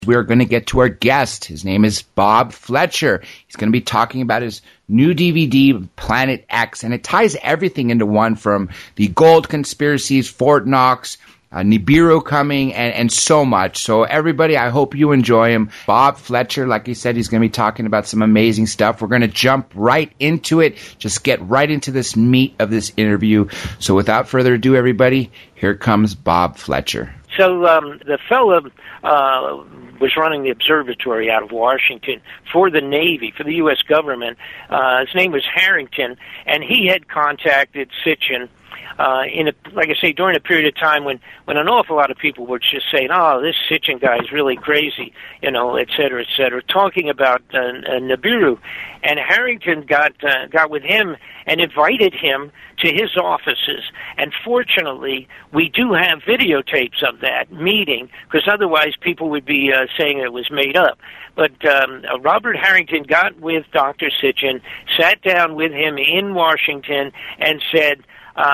We're going to get to our guest. His name is Bob Fletcher. He's going to be talking about his new DVD, Planet X, and it ties everything into one, from the gold conspiracies, Fort Knox, Nibiru coming, and so much. So everybody, I hope you enjoy him. Bob Fletcher, like he said, he's going to be talking about some amazing stuff. We're going to jump right into it, just get right into this meat of this interview. So without further ado, everybody, here comes Bob Fletcher. So the fellow was running the observatory out of Washington for the Navy, for the U.S. government. His name was Harrington, and he had contacted Sitchin like I say, during a period of time when an awful lot of people were just saying, "Oh, this Sitchin guy is really crazy," et cetera, talking about Nibiru. And Harrington got with him and invited him to his offices. And fortunately, we do have videotapes of that meeting, because otherwise people would be saying it was made up. But Robert Harrington got with Dr. Sitchin, sat down with him in Washington, and said,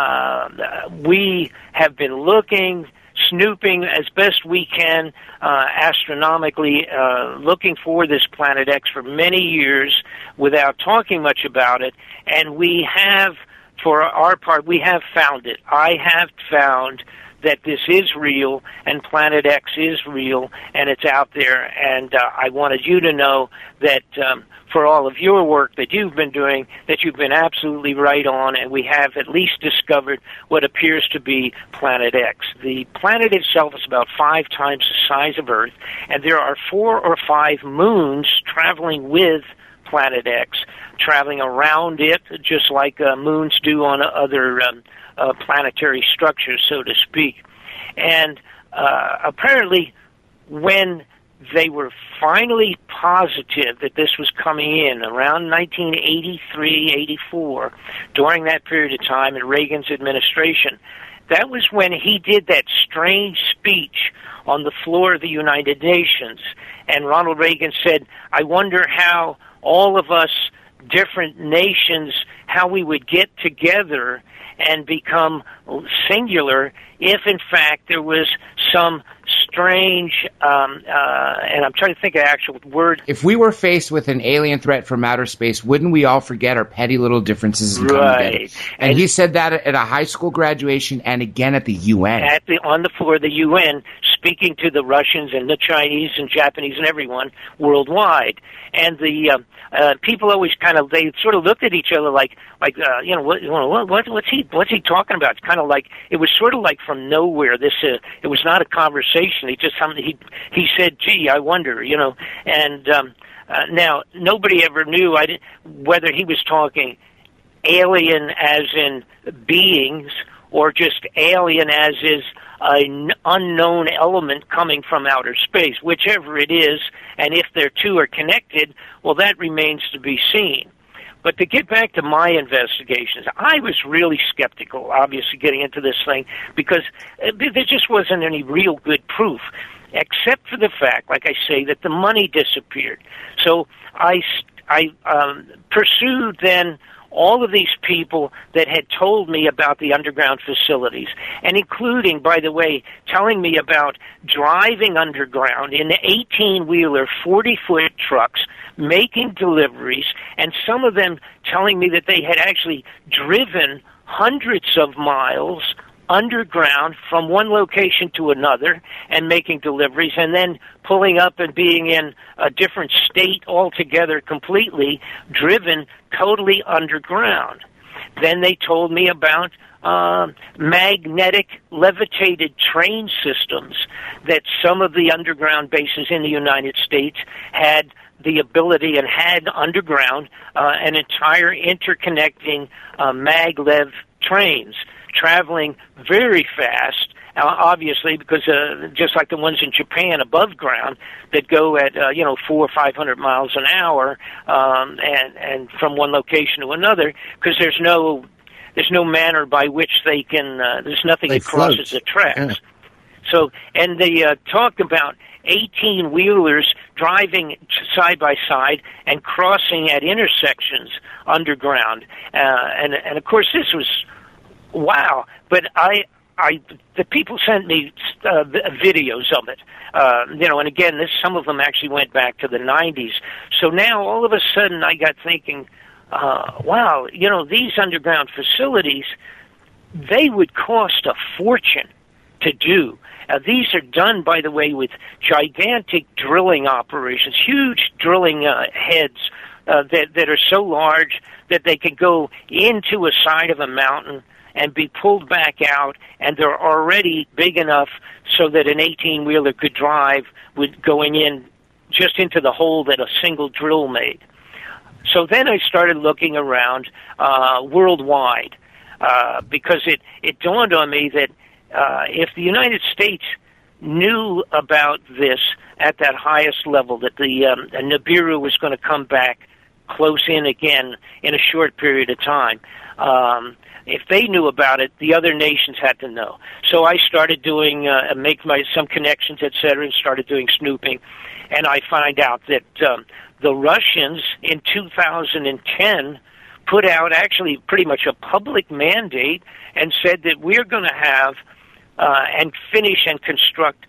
we have been looking, snooping as best we can, astronomically, looking for this Planet X for many years without talking much about it, and we have, for our part, we have found it. I have found that this is real, and Planet X is real, and it's out there, and I wanted you to know that for all of your work that you've been doing, that you've been absolutely right on, and we have at least discovered what appears to be Planet X. The planet itself is about 5 times the size of Earth, and there are 4 or 5 moons traveling with Planet X, traveling around it, just like moons do on other planetary structures, so to speak. And apparently, when they were finally positive that this was coming in around 1983, 84, during that period of time in Reagan's administration, that was when he did that strange speech on the floor of the United Nations. And Ronald Reagan said, "I wonder how all of us, different nations, how we would get together and become singular if, in fact, there was some strange, and I'm trying to think of the actual word." If we were faced with an alien threat from outer space, wouldn't we all forget our petty little differences and come together? And he said that at a high school graduation and again at the UN. On the floor of the UN, speaking to the Russians and the Chinese and Japanese and everyone worldwide. And the people always they sort of looked at each other what's he talking about? It's kind of like, it was sort of like from nowhere. It was not a conversation. He said, "Gee, I wonder," And now nobody ever knew whether he was talking alien as in beings, or just alien as is an unknown element coming from outer space, whichever it is, and if their two are connected, well, that remains to be seen. But to get back to my investigations, I was really skeptical, obviously, getting into this thing, because there just wasn't any real good proof, except for the fact, like I say, that the money disappeared. So I pursued then all of these people that had told me about the underground facilities, and including, by the way, telling me about driving underground in 18-wheeler, 40-foot trucks, making deliveries, and some of them telling me that they had actually driven hundreds of miles underground from one location to another and making deliveries, and then pulling up and being in a different state altogether, completely driven totally underground. Then they told me about magnetic levitated train systems that some of the underground bases in the United States had the ability, and had underground an entire interconnecting maglev trains traveling very fast, obviously, because just like the ones in Japan above ground that go at 400 or 500 miles an hour, and from one location to another, because there's no manner by which they can. There's nothing that crosses the tracks. Yeah. So, and they talk about 18-wheelers driving side by side and crossing at intersections underground, and of course this was wow. But the people sent me videos of it, and again, some of them actually went back to the 90s. So now, all of a sudden, I got thinking, wow, these underground facilities, they would cost a fortune to do. These are done, by the way, with gigantic drilling operations, huge drilling heads that are so large that they can go into a side of a mountain and be pulled back out, and they're already big enough so that an 18-wheeler could drive with going in just into the hole that a single drill made. So then I started looking around worldwide because it dawned on me that if the United States knew about this at that highest level, that the Nibiru was going to come back close in again in a short period of time, if they knew about it, the other nations had to know. So I started doing, some connections, etc., and started doing snooping. And I find out that the Russians in 2010 put out actually pretty much a public mandate and said that we're going to have and finish and construct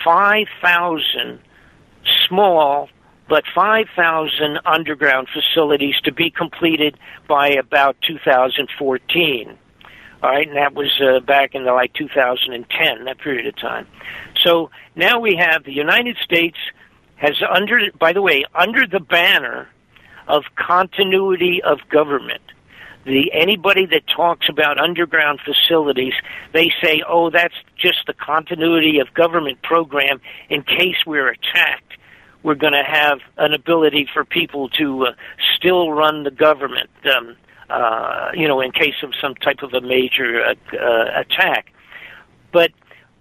5,000 small but 5,000 underground facilities to be completed by about 2014. All right, and that was back in 2010, that period of time. So now we have the United States has under the banner of continuity of government. Anybody that talks about underground facilities, they say, oh, that's just the continuity of government program in case we're attacked. We're going to have an ability for people to still run the government, in case of some type of a major attack. But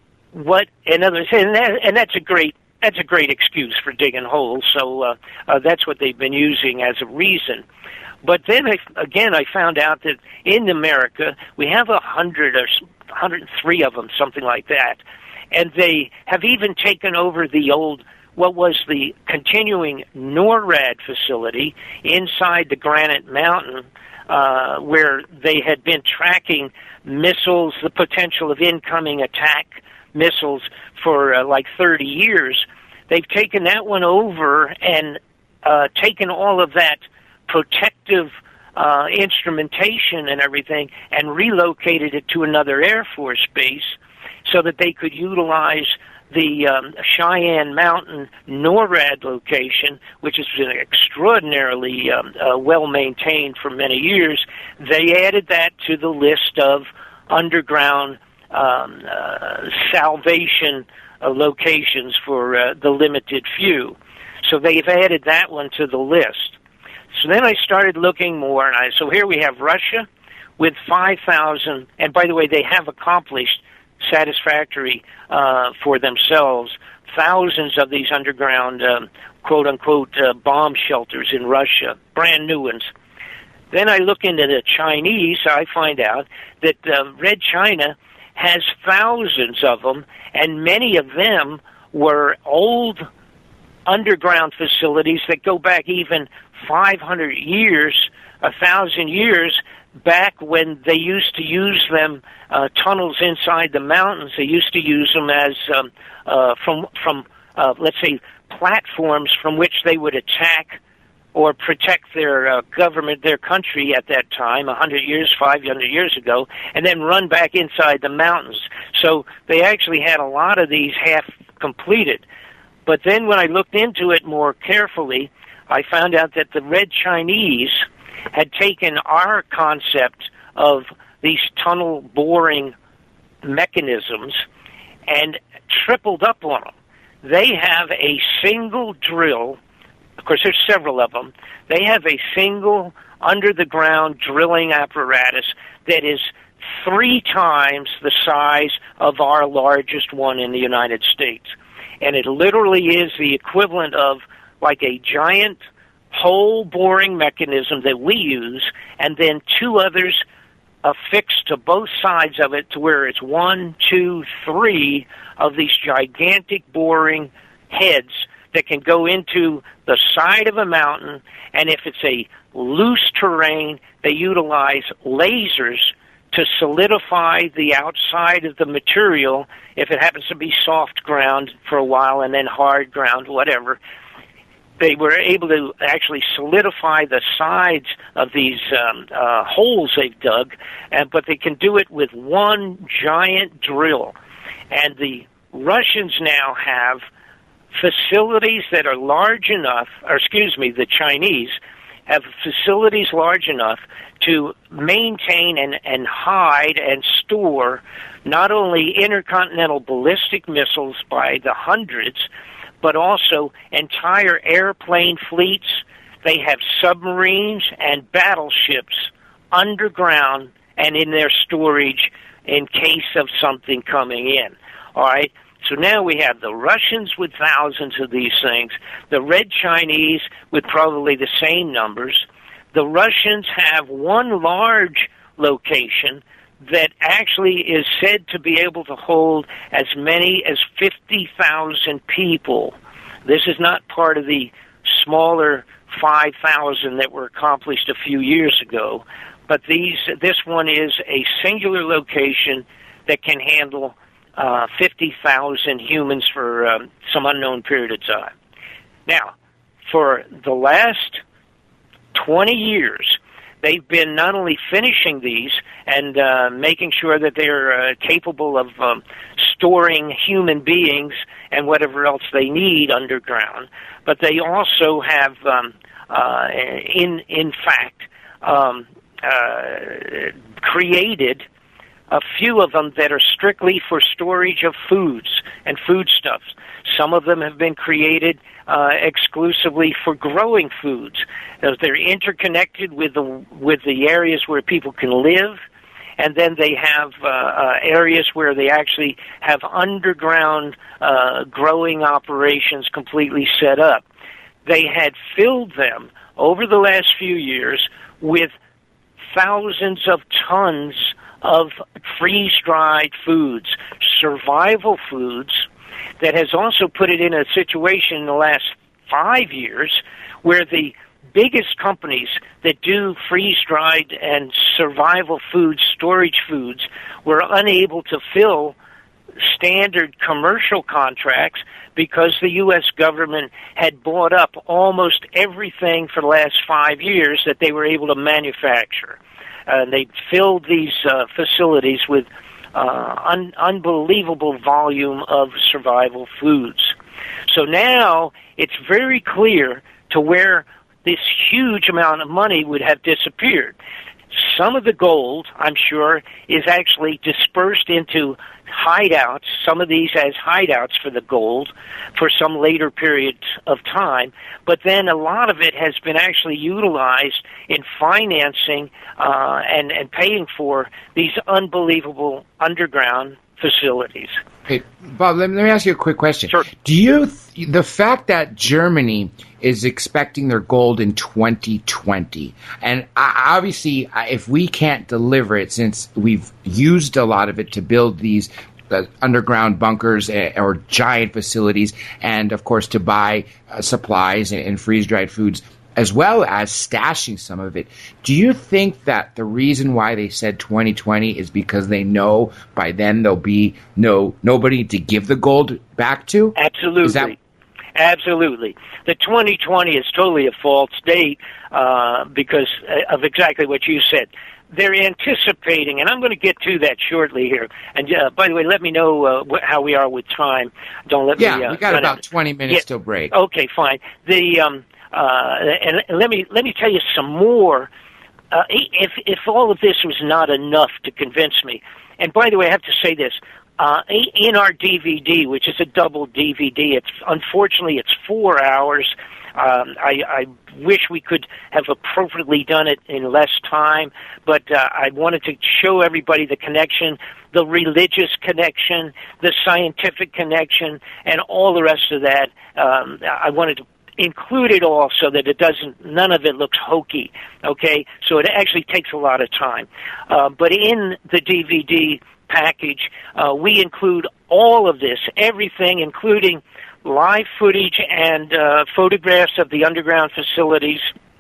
that's a great excuse for digging holes. So that's what they've been using as a reason. But then I found out that in America we have 100 or 103 of them, something like that, and they have even taken over the old. What was the continuing NORAD facility inside the Granite Mountain, where they had been tracking missiles, the potential of incoming attack missiles for 30 years. They've taken that one over and taken all of that protective instrumentation and everything and relocated it to another Air Force base so that they could utilize the Cheyenne Mountain NORAD location, which has been extraordinarily well-maintained for many years. They added that to the list of underground salvation locations for the limited few. So they've added that one to the list. So then I started looking more, and so here we have Russia with 5,000, and by the way, they have accomplished satisfactory for themselves thousands of these underground quote-unquote bomb shelters in Russia, brand new ones. Then I look into the Chinese, I find out that Red China has thousands of them, and many of them were old underground facilities that go back even 500 years, 1,000 years, back when they used to use them, tunnels inside the mountains. They used to use them as from let's say, platforms from which they would attack or protect their government, their country at that time, 100 years, 500 years ago, and then run back inside the mountains. So they actually had a lot of these half completed. But then when I looked into it more carefully, I found out that the Red Chinese had taken our concept of these tunnel boring mechanisms and tripled up on them. They have a single drill. Of course, there's several of them. They have a single under-the-ground drilling apparatus that is 3 times the size of our largest one in the United States. And it literally is the equivalent of like a giant hole boring mechanism that we use, and then 2 others affixed to both sides of it to where it's 1, 2, 3 of these gigantic boring heads that can go into the side of a mountain, and if it's a loose terrain, they utilize lasers to solidify the outside of the material if it happens to be soft ground for a while and then hard ground, whatever. They were able to actually solidify the sides of these holes they've dug, but they can do it with one giant drill. And the Russians now have facilities that are large enough, the Chinese have facilities large enough to maintain and hide and store not only intercontinental ballistic missiles by the hundreds, but also entire airplane fleets. They have submarines and battleships underground and in their storage in case of something coming in. All right? So now we have the Russians with thousands of these things, the Red Chinese with probably the same numbers. The Russians have one large location that actually is said to be able to hold as many as 50,000 people. This is not part of the smaller 5,000 that were accomplished a few years ago, but this one is a singular location that can handle 50,000 humans for some unknown period of time. Now, for the last 20 years, they've been not only finishing these and making sure that they're capable of storing human beings and whatever else they need underground, but they also have, in fact, created a few of them that are strictly for storage of foods and foodstuffs. Some of them have been created exclusively for growing foods. They're interconnected with the areas where people can live, and then they have areas where they actually have underground growing operations completely set up. They had filled them over the last few years with thousands of tons of freeze-dried foods, survival foods, that has also put it in a situation in the last 5 years where the biggest companies that do freeze-dried and survival foods, storage foods, were unable to fill standard commercial contracts because the U.S. government had bought up almost everything for the last 5 years that they were able to manufacture. They filled these facilities with unbelievable volume of survival foods. So now it's very clear to where this huge amount of money would have disappeared. Some of the gold, I'm sure, is actually dispersed into hideouts, some of these as hideouts for the gold for some later period of time, but then a lot of it has been actually utilized in financing and paying for these unbelievable underground facilities. Hey, Bob, let me ask you a quick question. Sure. Do you, the fact that Germany is expecting their gold in 2020, and obviously if we can't deliver it since we've used a lot of it to build these underground bunkers or giant facilities, and of course to buy supplies and freeze-dried foods, as well as stashing some of it. Do you think that the reason why they said 2020 is because they know by then there'll be nobody to give the gold back to? Absolutely. Absolutely. The 2020 is totally a false date because of exactly what you said. They're anticipating, and I'm going to get to that shortly here. And by the way, let me know how we are with time. Don't let me. Yeah, we got about 20 minutes till break. Okay, fine. And let me tell you some more. If all of this was not enough to convince me, and by the way, I have to say this. In our DVD, which is a double DVD, unfortunately it's 4 hours. I wish we could have appropriately done it in less time, but I wanted to show everybody the connection, the religious connection, the scientific connection, and all the rest of that. I wanted to include it all so that none of it looks hokey, okay? So it actually takes a lot of time. But in the DVD package, we include all of this, everything, including live footage and photographs of the underground facilities,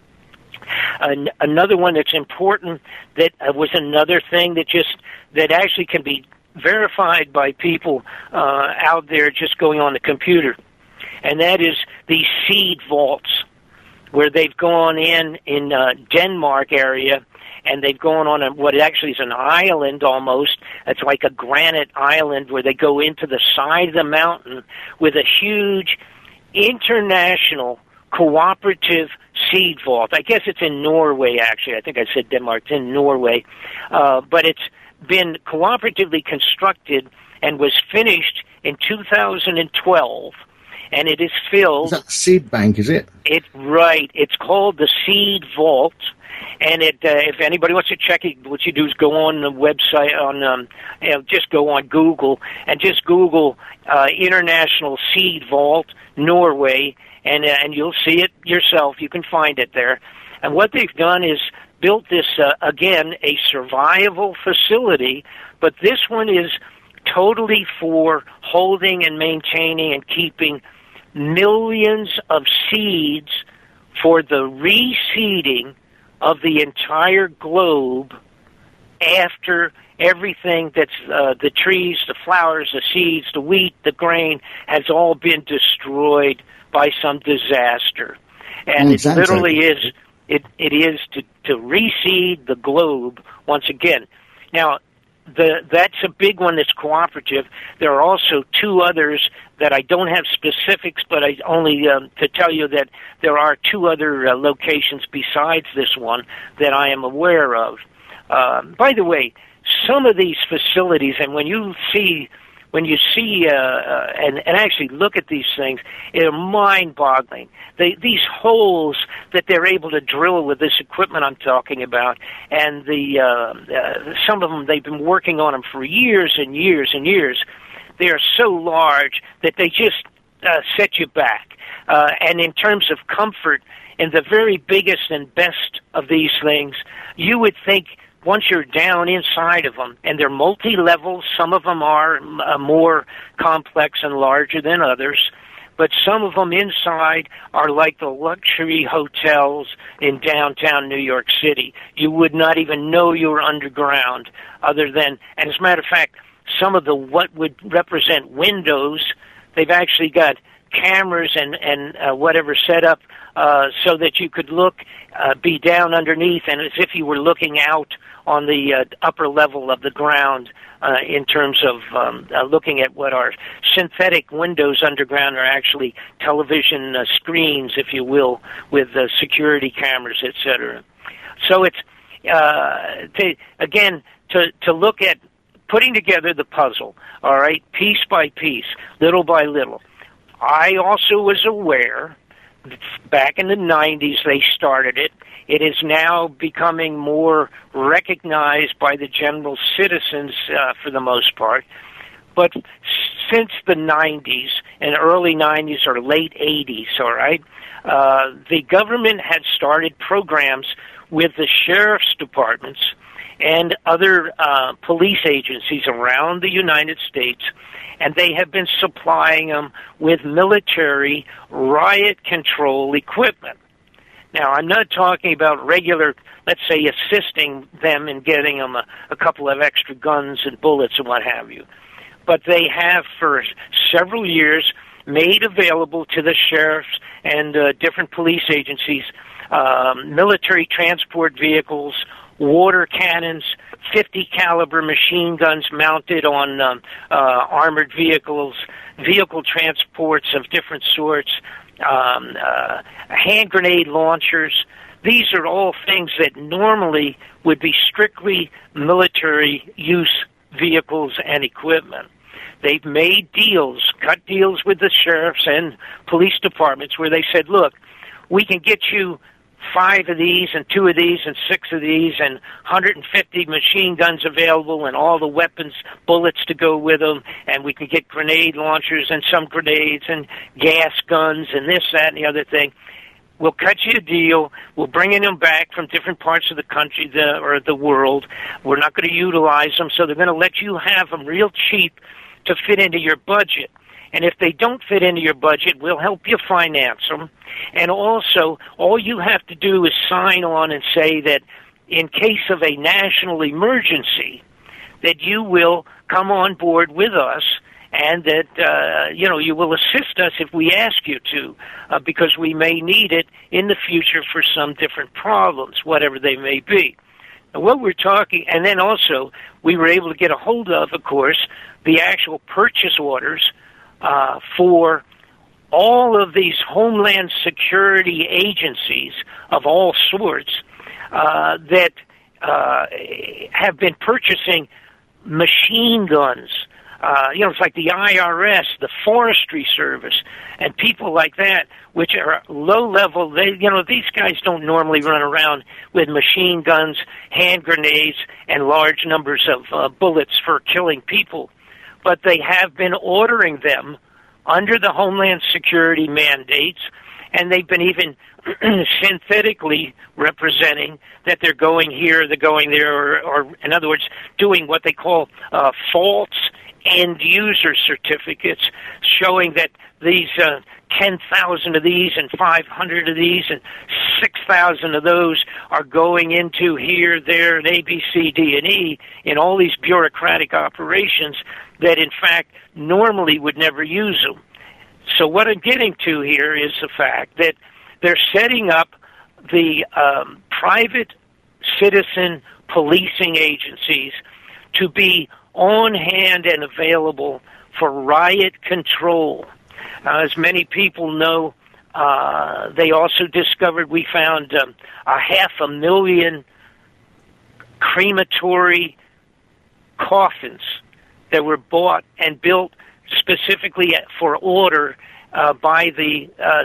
Another one that's important that was another thing that actually can be verified by people out there just going on the computer, and that is these seed vaults, where they've gone in Denmark area, and they've gone on what actually is an island almost. It's like a granite island where they go into the side of the mountain with a huge international cooperative seed vault. I guess it's in Norway, actually. I think I said Denmark. It's in Norway. But it's been cooperatively constructed and was finished in 2012, and it is filled... Is that seed bank, is it? Right. It's called the Seed Vault, and if anybody wants to check it, what you do is go on the website, just go on Google, and just Google International Seed Vault, Norway, and you'll see it yourself. You can find it there. And what they've done is built this, again, a survival facility, but this one is totally for holding and maintaining and keeping millions of seeds for the reseeding of the entire globe after everything that's the trees, the flowers, the seeds, the wheat, the grain has all been destroyed by some disaster. And it literally is, it is to reseed the globe once again. Now, that's a big one that's cooperative. There are also two others that I don't have specifics, but I only to tell you that there are two other locations besides this one that I am aware of. By the way, some of these facilities, and when you see and actually look at these things, they're mind-boggling. These holes that they're able to drill with this equipment I'm talking about, and some of them, they've been working on them for years and years and years. They are so large that they just set you back. And in terms of comfort, in the very biggest and best of these things, you would think once you're down inside of them, and they're multi-level, some of them are more complex and larger than others, but some of them inside are like the luxury hotels in downtown New York City. You would not even know you were underground, other than, and as a matter of fact, some of the what would represent windows, they've actually got cameras and whatever set up so that you could be down underneath, and as if you were looking out on the upper level of the ground in terms of looking at what are synthetic windows underground are actually television screens, if you will, with security cameras, etc. So it's, to look at putting together the puzzle, all right, piece by piece, little by little. I also was aware, back in the 90s they started it. It is now becoming more recognized by the general citizens for the most part. But since the 90s, and early 90s or late 80s, all right, the government had started programs with the sheriff's departments and other police agencies around the United States, and they have been supplying them with military riot control equipment. Now, I'm not talking about regular, let's say, assisting them in getting them a couple of extra guns and bullets and what have you. But they have, for several years, made available to the sheriffs and different police agencies military transport vehicles, water cannons, 50 caliber machine guns mounted on armored vehicles, vehicle transports of different sorts, hand grenade launchers. These are all things that normally would be strictly military use vehicles and equipment. They've made deals, cut deals with the sheriffs and police departments where they said, look, we can get you 5 of these and 2 of these and 6 of these and 150 machine guns available and all the weapons, bullets to go with them, and we can get grenade launchers and some grenades and gas guns and this, that, and the other thing. We'll cut you a deal. We'll bring them back from different parts of the country or the world. We're not going to utilize them, so they're going to let you have them real cheap to fit into your budget. And if they don't fit into your budget, we'll help you finance them. And also, all you have to do is sign on and say that in case of a national emergency, that you will come on board with us and that, you will assist us if we ask you to, because we may need it in the future for some different problems, whatever they may be. And what we're talking, and then also we were able to get a hold of course, the actual purchase orders for all of these Homeland Security agencies of all sorts that have been purchasing machine guns. It's like the IRS, the Forestry Service, and people like that, which are low level. These guys don't normally run around with machine guns, hand grenades, and large numbers of bullets for killing people. But they have been ordering them under the Homeland Security mandates, and they've been even synthetically representing that they're going here, they're going there, or in other words, doing what they call false end-user certificates, showing that these 10,000 of these and 500 of these and 6,000 of those are going into here, there, and A, B, C, D, and E in all these bureaucratic operations that, in fact, normally would never use them. So what I'm getting to here is the fact that they're setting up the private citizen policing agencies to be on hand and available for riot control. As many people know, they also discovered we found 500,000 crematory coffins that were bought and built specifically for order by the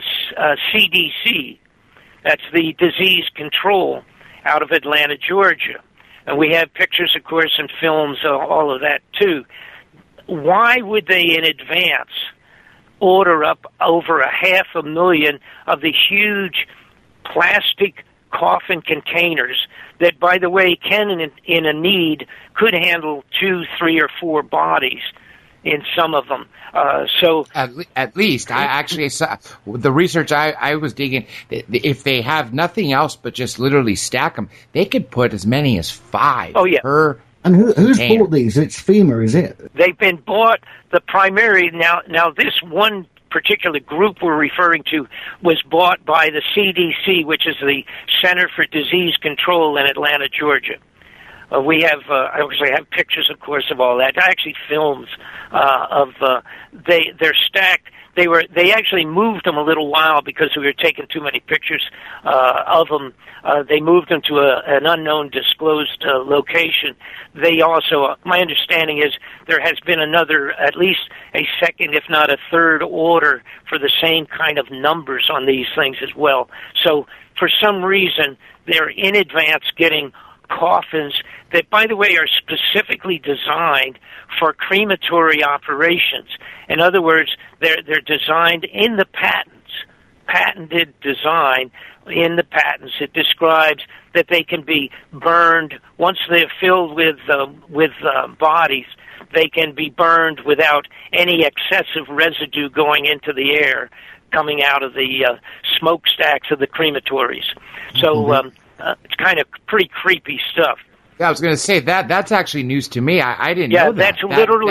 CDC. That's the disease control out of Atlanta, Georgia. And we have pictures, of course, and films, all of that, too. Why would they, in advance, order up over 500,000 of the huge plastic coffin containers that, by the way, can, in a need, could handle 2, 3, or 4 bodies in some of them? So at least I actually saw the research I was digging. If they have nothing else but just literally stack them, they could put as many as 5 per. And who's bought these? It's FEMA, is it? They've been bought. The primary now this one particular group we're referring to was bought by the CDC, which is the Center for Disease Control in Atlanta, Georgia. We have, I actually have pictures, of course, of all that. Actually, films of they're stacked. They actually moved them a little while because we were taking too many pictures of them. They moved them to an unknown, disclosed location. They also, my understanding is, there has been another, at least a second, if not a third, order for the same kind of numbers on these things as well. So, for some reason, they're in advance getting coffins that, by the way, are specifically designed for crematory operations. In other words, they're designed in the patents, patented design in the patents. It describes that they can be burned once they're filled with bodies. They can be burned without any excessive residue going into the air, coming out of the smokestacks of the crematories. So. It's kind of pretty creepy stuff. Yeah, I was going to say that's actually news to me. I didn't know that. That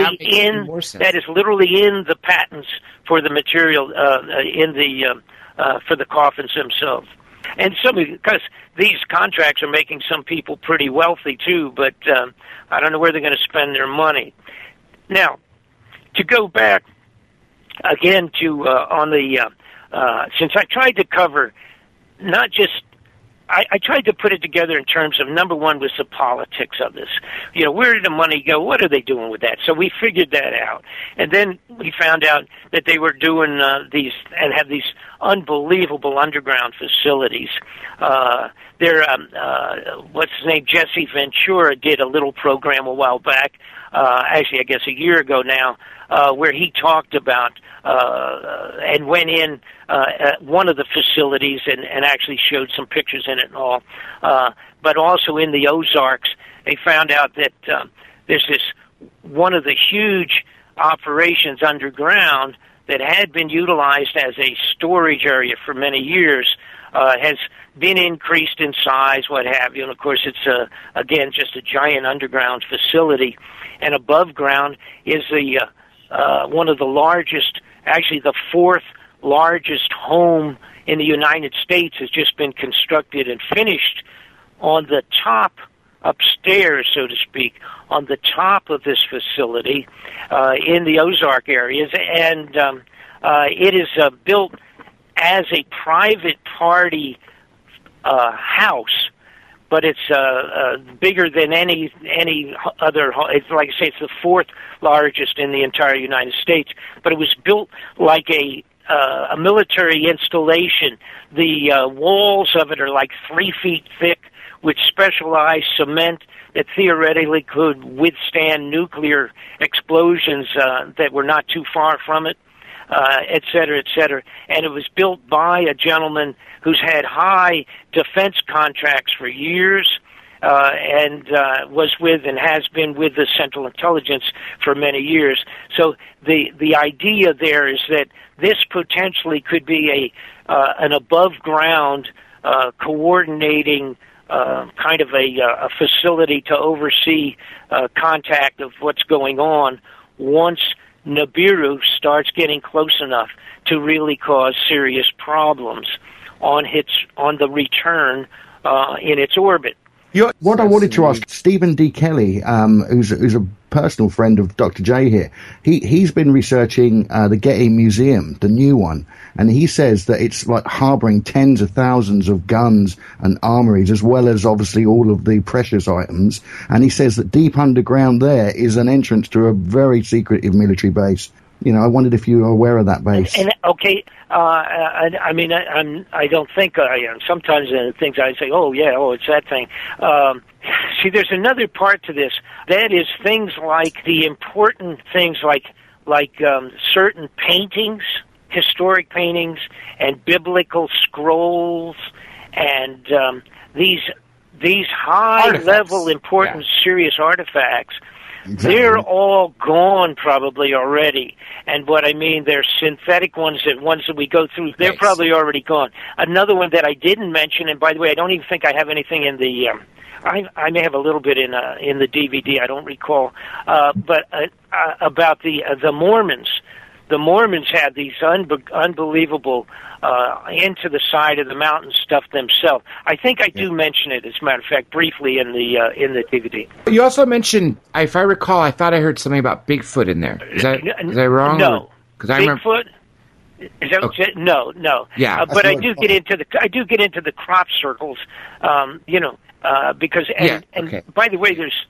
is literally in the patents for the material for the coffins themselves. And because these contracts are making some people pretty wealthy too, but I don't know where they're going to spend their money. Now, to go back again to since I tried to cover not just. I tried to put it together in terms of, number one, was the politics of this. Where did the money go? What are they doing with that? So we figured that out. And then we found out that they were doing these and have these unbelievable underground facilities. What's his name? Jesse Ventura did a little program a while back, actually I guess a year ago now, where he talked about and went in one of the facilities and actually showed some pictures in it and all. But also in the Ozarks, they found out that there's this one of the huge operations underground that had been utilized as a storage area for many years has been increased in size, what have you. And, of course, it's, again, just a giant underground facility. And above ground is one of the largest, actually the fourth largest home in the United States has just been constructed and finished on the top, upstairs, so to speak, on the top of this facility in the Ozark areas. And it is built as a private party house, but it's bigger than any other. It's like I say, it's the fourth largest in the entire United States. But it was built like a military installation. The walls of it are like 3 feet thick, with specialized cement that theoretically could withstand nuclear explosions that were not too far from it, et cetera, et cetera. And it was built by a gentleman who's had high defense contracts for years, and was with and has been with the Central Intelligence for many years. So the idea there is that this potentially could be an above-ground coordinating kind of a facility to oversee contact of what's going on once Nibiru starts getting close enough to really cause serious problems on the return in its orbit. What I wanted to ask, Stephen D. Kelly, who's a personal friend of Dr. J here, he's been researching the Getty Museum, the new one, and he says that it's like harbouring tens of thousands of guns and armories, as well as obviously all of the precious items. And he says that deep underground there is an entrance to a very secretive military base. You know, I wondered if you were aware of that base. I mean, I don't think I am. Sometimes things I say, it's that thing. See, there's another part to this. That is things like the important things like certain paintings, historic paintings, and biblical scrolls, and these high-level, important, serious artifacts. Exactly. They're all gone probably already. And what I mean, they're synthetic ones that we go through, they're probably already gone. Another one that I didn't mention, and by the way, I don't even think I have anything in the, I may have a little bit in the DVD, I don't recall, but about the Mormons. The Mormons had these unbelievable into the side of the mountain stuff themselves. I think I do mention it, as a matter of fact, briefly in the DVD. You also mentioned, if I recall, I thought I heard something about Bigfoot in there. Is that wrong? No. Bigfoot? Is that what you said? No. Yeah. But I do get into the crop circles, because by the way, there's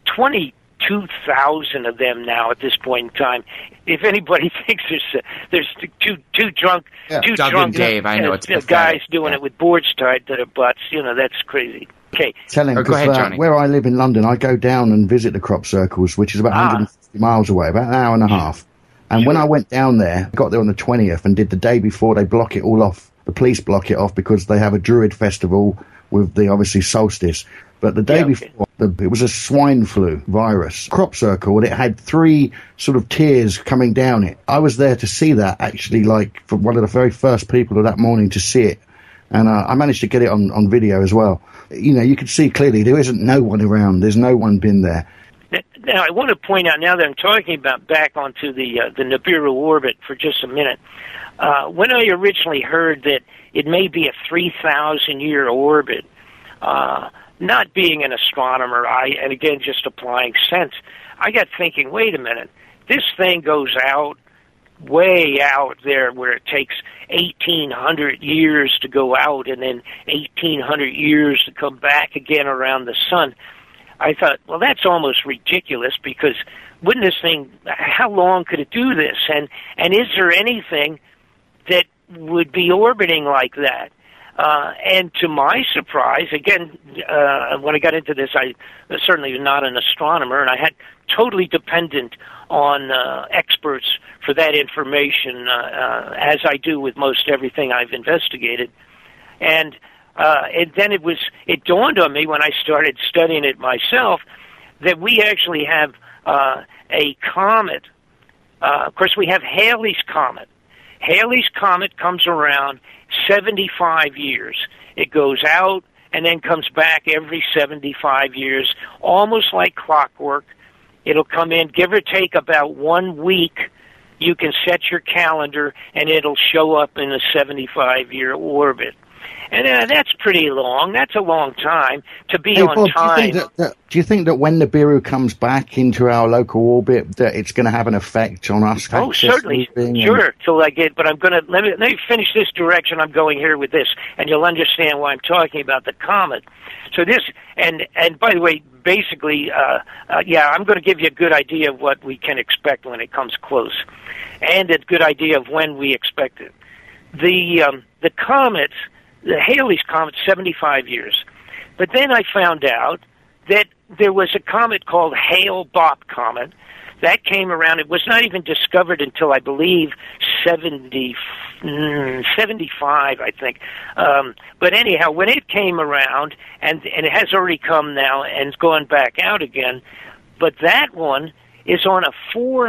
22,000 of them now at this point in time. If anybody thinks there's two drunk Dave, I know it's guys doing it with boards tied to their butts, that's crazy. Okay. Tell him, go ahead, Johnny. Where I live in London, I go down and visit the crop circles, which is about 150 miles away, about an hour and a half. And when I went down there, I got there on the 20th and did the day before they block it all off. The police block it off because they have a Druid festival with the, obviously, solstice. But the day before, it was a swine flu virus crop circle, and it had 3 sort of tiers coming down it. I was there to see that, actually, like, for one of the very first people of that morning to see it. And I managed to get it on video as well. You could see clearly there isn't no one around. There's no one been there. Now, I want to point out, now that I'm talking about back onto the Nibiru orbit for just a minute, when I originally heard that it may be a 3,000-year orbit, not being an astronomer, and again, just applying sense, I got thinking, wait a minute, this thing goes out, way out there where it takes 1,800 years to go out and then 1,800 years to come back again around the sun. I thought, well, that's almost ridiculous, because wouldn't this thing, how long could it do this? And is there anything that would be orbiting like that? And to my surprise, again, when I got into this, I certainly was not an astronomer, and I had totally dependent on experts for that information, as I do with most everything I've investigated. And then it dawned on me when I started studying it myself that we actually have a comet Of course, we have Halley's Comet. Halley's Comet comes around 75 years. It goes out and then comes back every 75 years, almost like clockwork. It'll come in, give or take about 1 week. You can set your calendar, and it'll show up in a 75-year orbit. And that's pretty long. That's a long time to be on Bob, time. Do you think that when Nibiru comes back into our local orbit, that it's going to have an effect on us? Oh, certainly, sure. But I'm going to let me finish this direction I'm going here with this, and you'll understand why I'm talking about the comet. So this, and by the way, basically, I'm going to give you a good idea of what we can expect when it comes close, and a good idea of when we expect it. The comet. The Halley's Comet, 75 years. But then I found out that there was a comet called Hale-Bopp Comet. That came around. It was not even discovered until, I believe, 75, I think. But anyhow, when it came around, and it has already come now and it's gone back out again, but that one is on a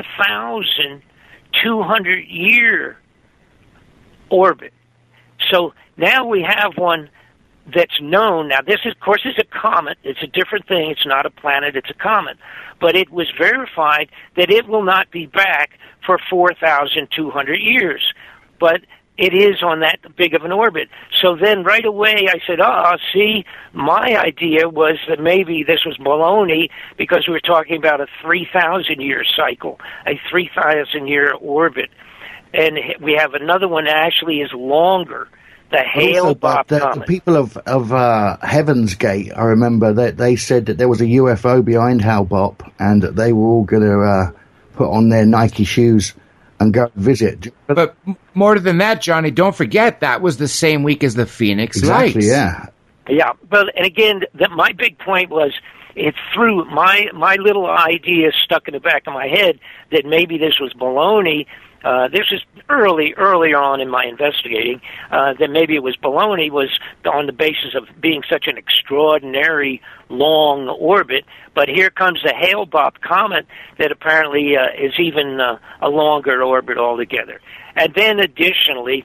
4,200-year orbit. So now we have one that's known. Now, this is, of course, is a comet. It's a different thing. It's not a planet. It's a comet. But it was verified that it will not be back for 4,200 years. But it is on that big of an orbit. So then right away I said, see, my idea was that maybe this was baloney because we were talking about a 3,000-year cycle, a 3,000-year orbit. And we have another one that actually is longer, the Hale-Bopp Comet. The people of Heaven's Gate, I remember that they said that there was a UFO behind Hale-Bopp and that they were all going to put on their Nike shoes and go visit. But more than that, Johnny, don't forget, that was the same week as the Phoenix Lights. Exactly, yeah. Yeah, but and again, my big point was, it threw my little idea stuck in the back of my head that maybe this was baloney. This is early on in my investigating, that maybe it was baloney, was on the basis of being such an extraordinary long orbit. But here comes the Hale-Bopp Comet that apparently is even a longer orbit altogether. And then additionally,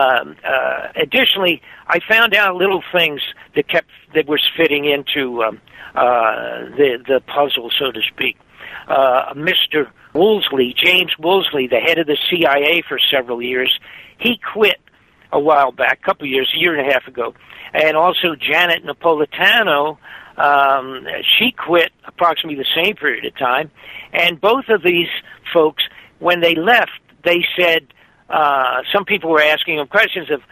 I found out little things that were fitting into the puzzle, so to speak. Mr. Woolsey, James Woolsey, the head of the CIA for several years, he quit a while back, a year and a half ago. And also Janet Napolitano, she quit approximately the same period of time. And both of these folks, when they left, they said, some people were asking them questions of,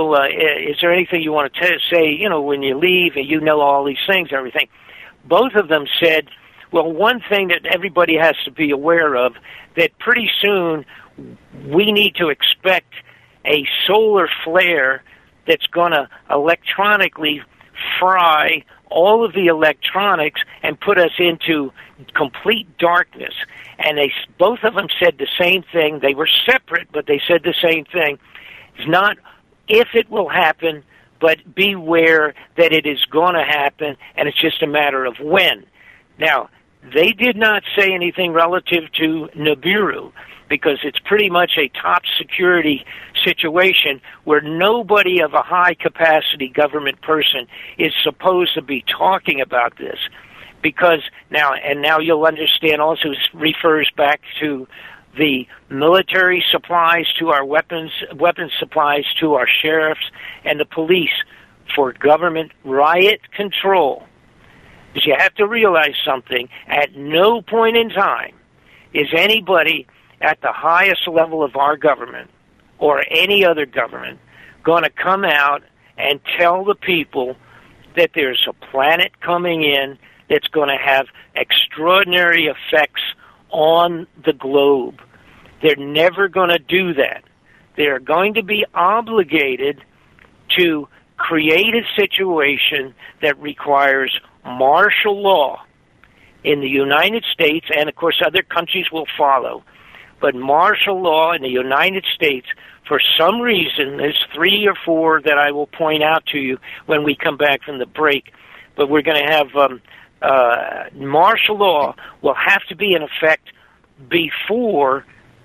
is there anything you want to say, when you leave and all these things and everything. Both of them said, well, one thing that everybody has to be aware of, that pretty soon we need to expect a solar flare that's going to electronically fry all of the electronics and put us into complete darkness. And both of them said the same thing. They were separate, but they said the same thing. It's not if it will happen, but beware that it is going to happen, and it's just a matter of when. Now, they did not say anything relative to Nibiru, because it's pretty much a top security situation where nobody of a high-capacity government person is supposed to be talking about this. Because now you'll understand also it refers back to the military supplies, to our weapons supplies, to our sheriffs and the police for government riot control. But you have to realize something. At no point in time is anybody at the highest level of our government or any other government going to come out and tell the people that there's a planet coming in that's going to have extraordinary effects on the globe. They're never going to do that. They're going to be obligated to create a situation that requires martial law in the United States, and of course other countries will follow. But martial law in the United States, for some reason, there's 3 or 4 that I will point out to you when we come back from the break. But we're going to have martial law will have to be in effect before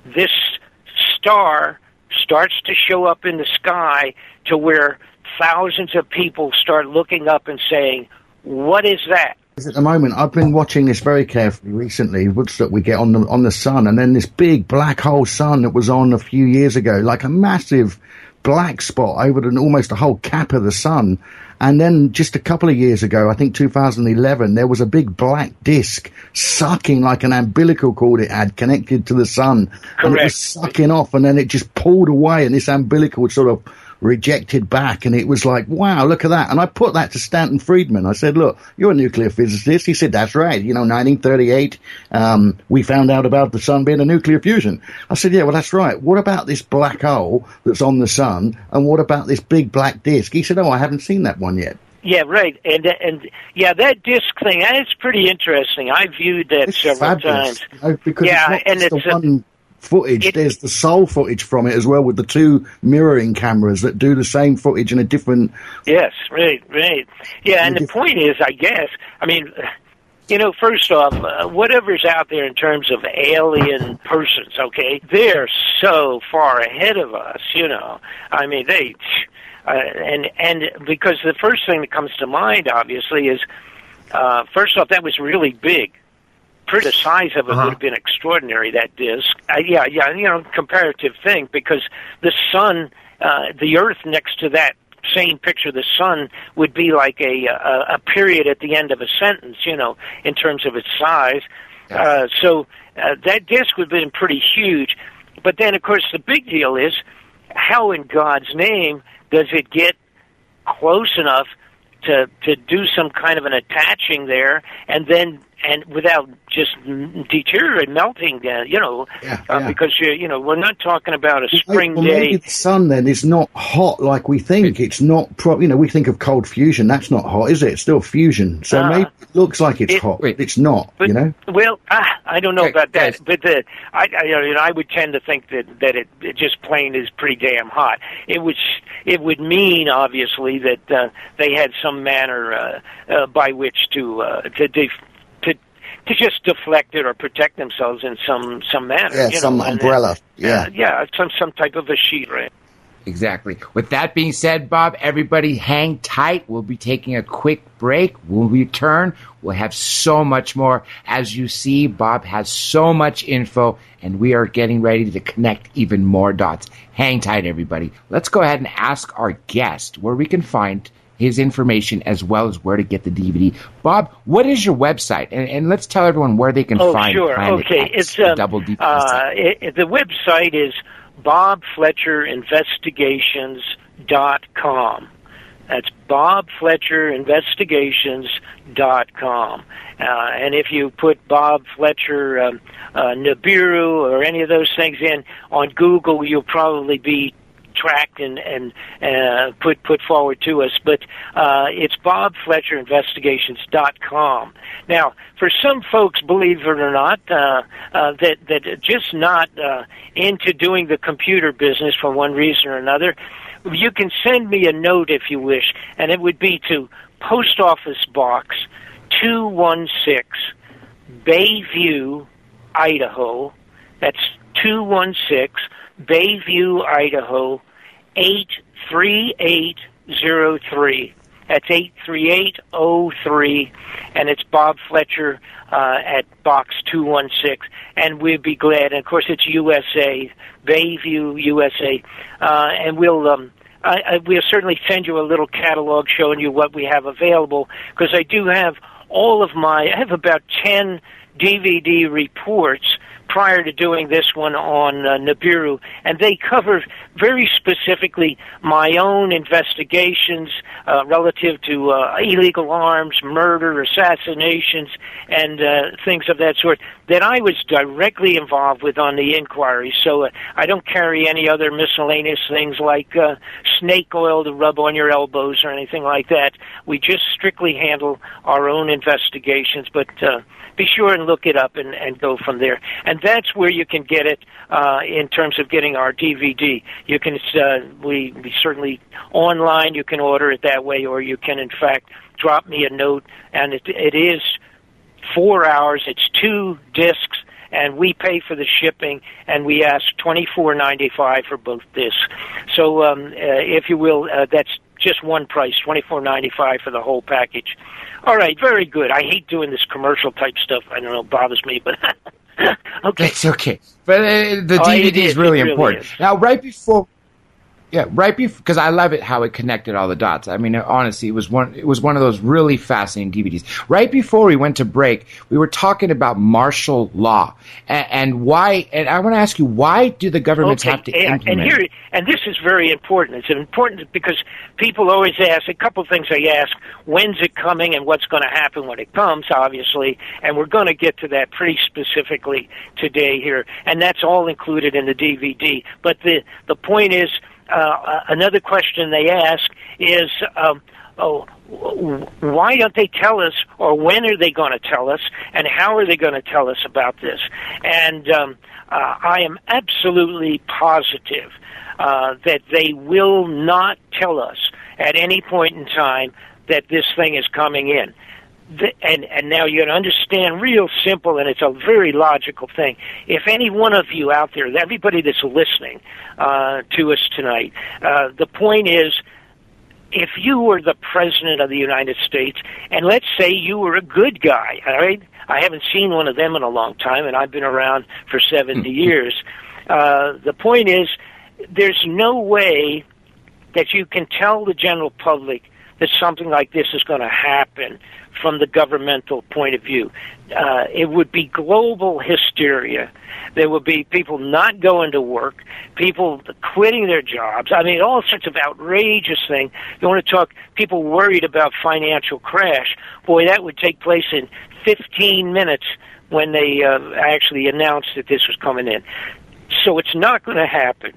this star starts to show up in the sky to where thousands of people start looking up and saying, what is that? At the moment, I've been watching this very carefully recently, which that we get on the sun, and then this big black hole sun that was on a few years ago, like a massive black spot over almost the whole cap of the sun. And then just a couple of years ago, I think 2011, there was a big black disc sucking like an umbilical cord it had connected to the sun. Correct. And it was sucking off, and then it just pulled away, and this umbilical sort of rejected back, and it was like, wow, look at that. And I put that to Stanton Friedman. I said, look, you're a nuclear physicist. He said, that's right. 1938, we found out about the sun being a nuclear fusion. I said, yeah, well, that's right. What about this black hole that's on the sun, and what about this big black disk? He said, oh, I haven't seen that one yet. Yeah, right. And yeah, that disc thing, that's pretty interesting. I viewed that it's several fabulous, times. Because and it's the one footage. There's the Sol footage from it as well, with the two mirroring cameras that do the same footage in a different... Yes, right. Yeah, and the point is, I guess, first off, whatever's out there in terms of alien persons, okay, they're so far ahead of us, they... and because the first thing that comes to mind, obviously, is, first off, that was really big. The size of it would have been extraordinary, that disk. Comparative thing, because the sun, the Earth next to that same picture, the sun would be like a period at the end of a sentence, in terms of its size. So that disk would have been pretty huge. But then, of course, the big deal is, how in God's name does it get close enough to do some kind of an attaching there, and without just deteriorating, melting, because we're not talking about a spring day. Maybe the sun then is not hot like we think. It's not, we think of cold fusion. That's not hot, is it? It's still fusion. So maybe it looks like it's hot, but it's not. Well, I don't know about that, but I would tend to think that it just plain is pretty damn hot. It would mean, obviously, that they had some manner by which to just deflect it or protect themselves in some manner. Yeah, some umbrella. Some type of a sheet, right? Exactly. With that being said, Bob, everybody hang tight. We'll be taking a quick break. When we return, we'll have so much more. As you see, Bob has so much info, and we are getting ready to connect even more dots. Hang tight, everybody. Let's go ahead and ask our guest where we can find his information as well as where to get the DVD. Bob, what is your website? And let's tell everyone where they can find Planet X, it's Double D. The website is BobFletcherInvestigations.com. That's BobFletcherInvestigations.com. And if you put Bob Fletcher Nibiru or any of those things in on Google, you'll probably be tracked and put forward to us, but it's BobFletcherInvestigations.com. Now, for some folks, believe it or not, that just not into doing the computer business for one reason or another, you can send me a note if you wish, and it would be to Post Office Box 216, Bayview, Idaho. That's 216. Bayview, Idaho, 83803. That's 83803, and it's Bob Fletcher at Box 216, and we'd be glad. And of course, it's USA, Bayview, USA, and we'll certainly send you a little catalog showing you what we have available, because I do have I have about 10 DVD reports prior to doing this one on Nibiru, and they cover very specifically my own investigations relative to illegal arms, murder, assassinations, and things of that sort that I was directly involved with on the inquiry. So I don't carry any other miscellaneous things like snake oil to rub on your elbows or anything like that. We just strictly handle our own investigations, but be sure and look it up and go from there. And that's where you can get it in terms of getting our DVD. You can, we certainly online, you can order it that way, or you can, in fact, drop me a note. And it is 4 hours. It's 2 discs, and we pay for the shipping, and we ask $24.95 for both discs. So, if you will, that's just one price, $24.95 for the whole package. All right, very good. I hate doing this commercial type stuff. I don't know, it bothers me, but okay. It's okay. But the DVD is really important. Now, right before, because I love it how it connected all the dots. I mean, honestly, it was one of those really fascinating DVDs. Right before we went to break, we were talking about martial law and why. And I want to ask you, why do the governments have to implement? And this is very important. It's important because people always ask a couple of things. They ask, when's it coming and what's going to happen when it comes, obviously. And we're going to get to that pretty specifically today here. And that's all included in the DVD. But the point is, another question they ask is, why don't they tell us, or when are they going to tell us, and how are they going to tell us about this? And I am absolutely positive that they will not tell us at any point in time that this thing is coming in. And now you understand real simple, and it's a very logical thing. If any one of you out there, everybody that's listening to us tonight, the point is, if you were the President of the United States, and let's say you were a good guy, all right? I haven't seen one of them in a long time, and I've been around for 70 years. The point is, there's no way that you can tell the general public that something like this is going to happen from the governmental point of view. It would be global hysteria. There would be people not going to work, people quitting their jobs. I mean, all sorts of outrageous things. You want to talk people worried about financial crash. Boy, that would take place in 15 minutes when they actually announced that this was coming in. So it's not going to happen.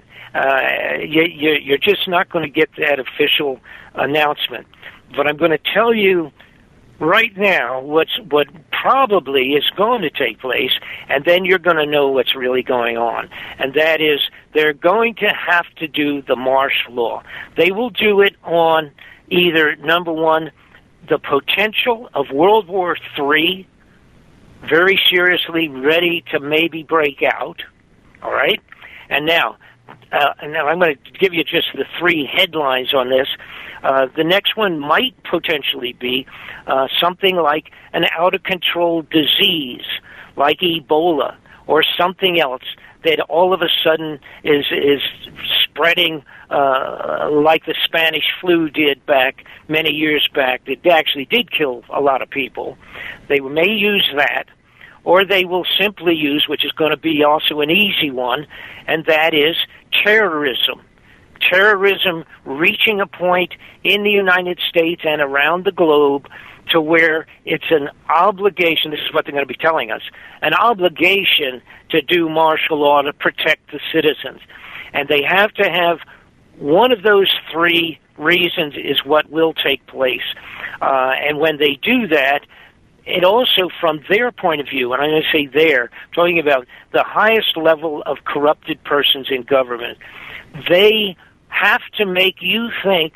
You're just not going to get that official announcement. But I'm going to tell you right now what probably is going to take place, and then you're going to know what's really going on. And that is, they're going to have to do the martial law. They will do it on either, number one, the potential of World War III, very seriously ready to maybe break out, all right? And now I'm going to give you just the three headlines on this. The next one might potentially be something like an out-of-control disease, like Ebola, or something else that all of a sudden is spreading like the Spanish flu did back many years back. It actually did kill a lot of people. They may use that, or they will simply use, which is going to be also an easy one, and that is terrorism. Terrorism reaching a point in the United States and around the globe to where it's an obligation, this is what they're going to be telling us, an obligation to do martial law to protect the citizens. And they have to have one of those three reasons is what will take place. And when they do that, it also, from their point of view, and I'm going to say there, talking about the highest level of corrupted persons in government, they have to make you think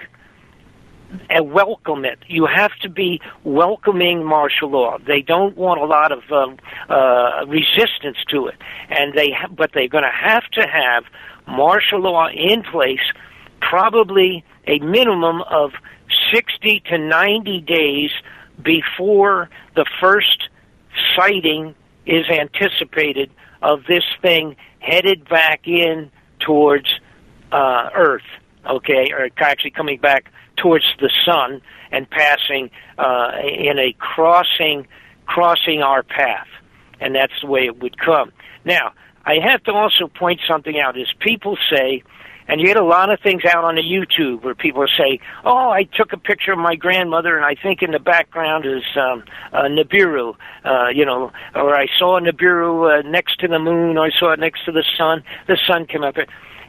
and welcome it. You have to be welcoming martial law. They don't want a lot of resistance to it, and but they're going to have martial law in place, probably a minimum of 60 to 90 days before the first sighting is anticipated of this thing headed back in towards Earth, okay, or actually coming back towards the sun and passing in a crossing our path, and that's the way it would come. Now, I have to also point something out, is people say, and you get a lot of things out on the YouTube where people say, oh, I took a picture of my grandmother, and I think in the background is Nibiru, or I saw Nibiru next to the moon, or I saw it next to the sun came up.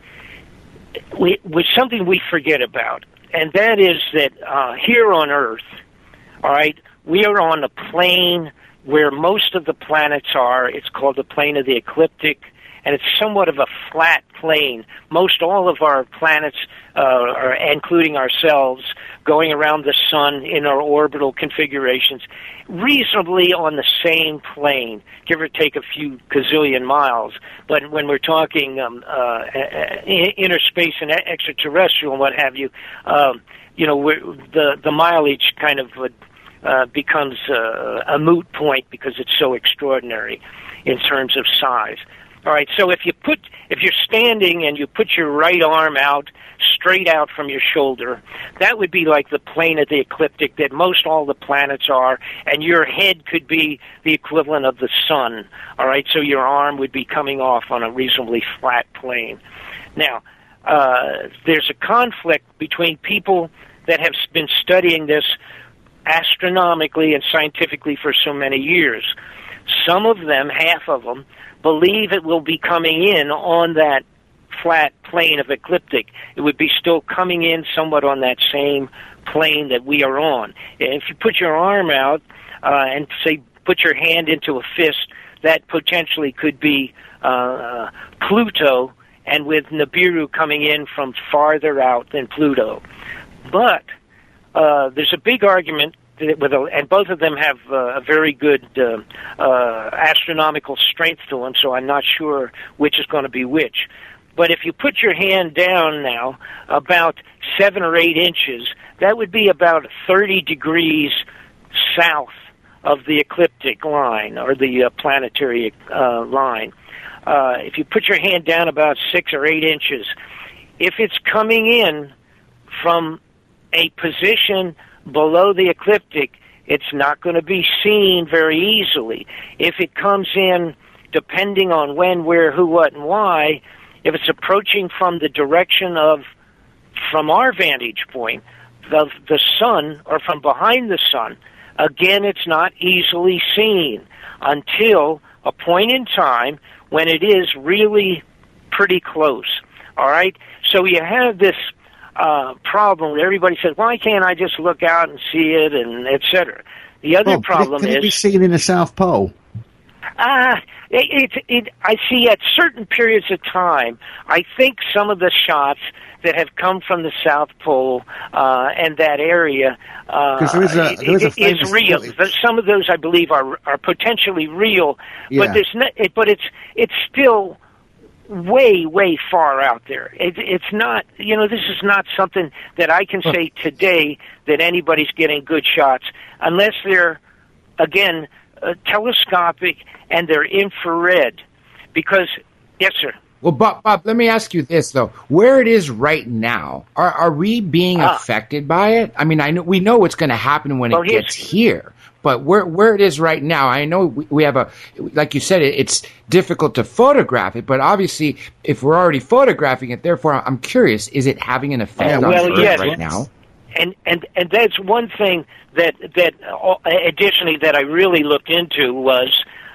With something we forget about, and that is that here on Earth, all right, we are on a plane where most of the planets are. It's called the plane of the ecliptic, and it's somewhat of a flat plane. Most all of our planets, including ourselves, going around the sun in our orbital configurations, reasonably on the same plane, give or take a few gazillion miles. But when we're talking inner space and extraterrestrial and what have you, the mileage kind of becomes a moot point because it's so extraordinary in terms of size. All right, so if you're standing and you put your right arm out, straight out from your shoulder, that would be like the plane of the ecliptic that most all the planets are, and your head could be the equivalent of the sun. All right, so your arm would be coming off on a reasonably flat plane. Now, there's a conflict between people that have been studying this astronomically and scientifically for so many years. Some of them, half of them, believe it will be coming in on that flat plane of ecliptic. It would be still coming in somewhat on that same plane that we are on. If you put your arm out and, say, put your hand into a fist, that potentially could be Pluto, and with Nibiru coming in from farther out than Pluto. But there's a big argument, and both of them have a very good astronomical strength to them, so I'm not sure which is going to be which. But if you put your hand down now about 7 or 8 inches, that would be about 30 degrees south of the ecliptic line, or the planetary line. If you put your hand down about 6 or 8 inches, if it's coming in from a position below the ecliptic, it's not going to be seen very easily. If it comes in, depending on when, where, who, what, and why, if it's approaching from the direction of, from our vantage point, of the sun, or from behind the sun, again, it's not easily seen until a point in time when it is really pretty close. All right? So you have this problem where everybody says, why can't I just look out and see it, and et cetera. The other problem can it be seen in the South Pole? I see at certain periods of time, I think some of the shots that have come from the South Pole and that area is real. Some of those, I believe, are potentially real, yeah. But it's still way far out there. It's not, this is not something that I can say today that anybody's getting good shots unless they're, again, telescopic and they're infrared. Because, yes, sir. Well, Bob, let me ask you this, though. Where it is right now, are we being affected by it? I mean, we know what's going to happen when it gets here. But where it is right now, I know we have like you said, it's difficult to photograph it, but obviously if we're already photographing it, therefore I'm curious, is it having an effect on Earth right now? And that's one thing that additionally that I really looked into was,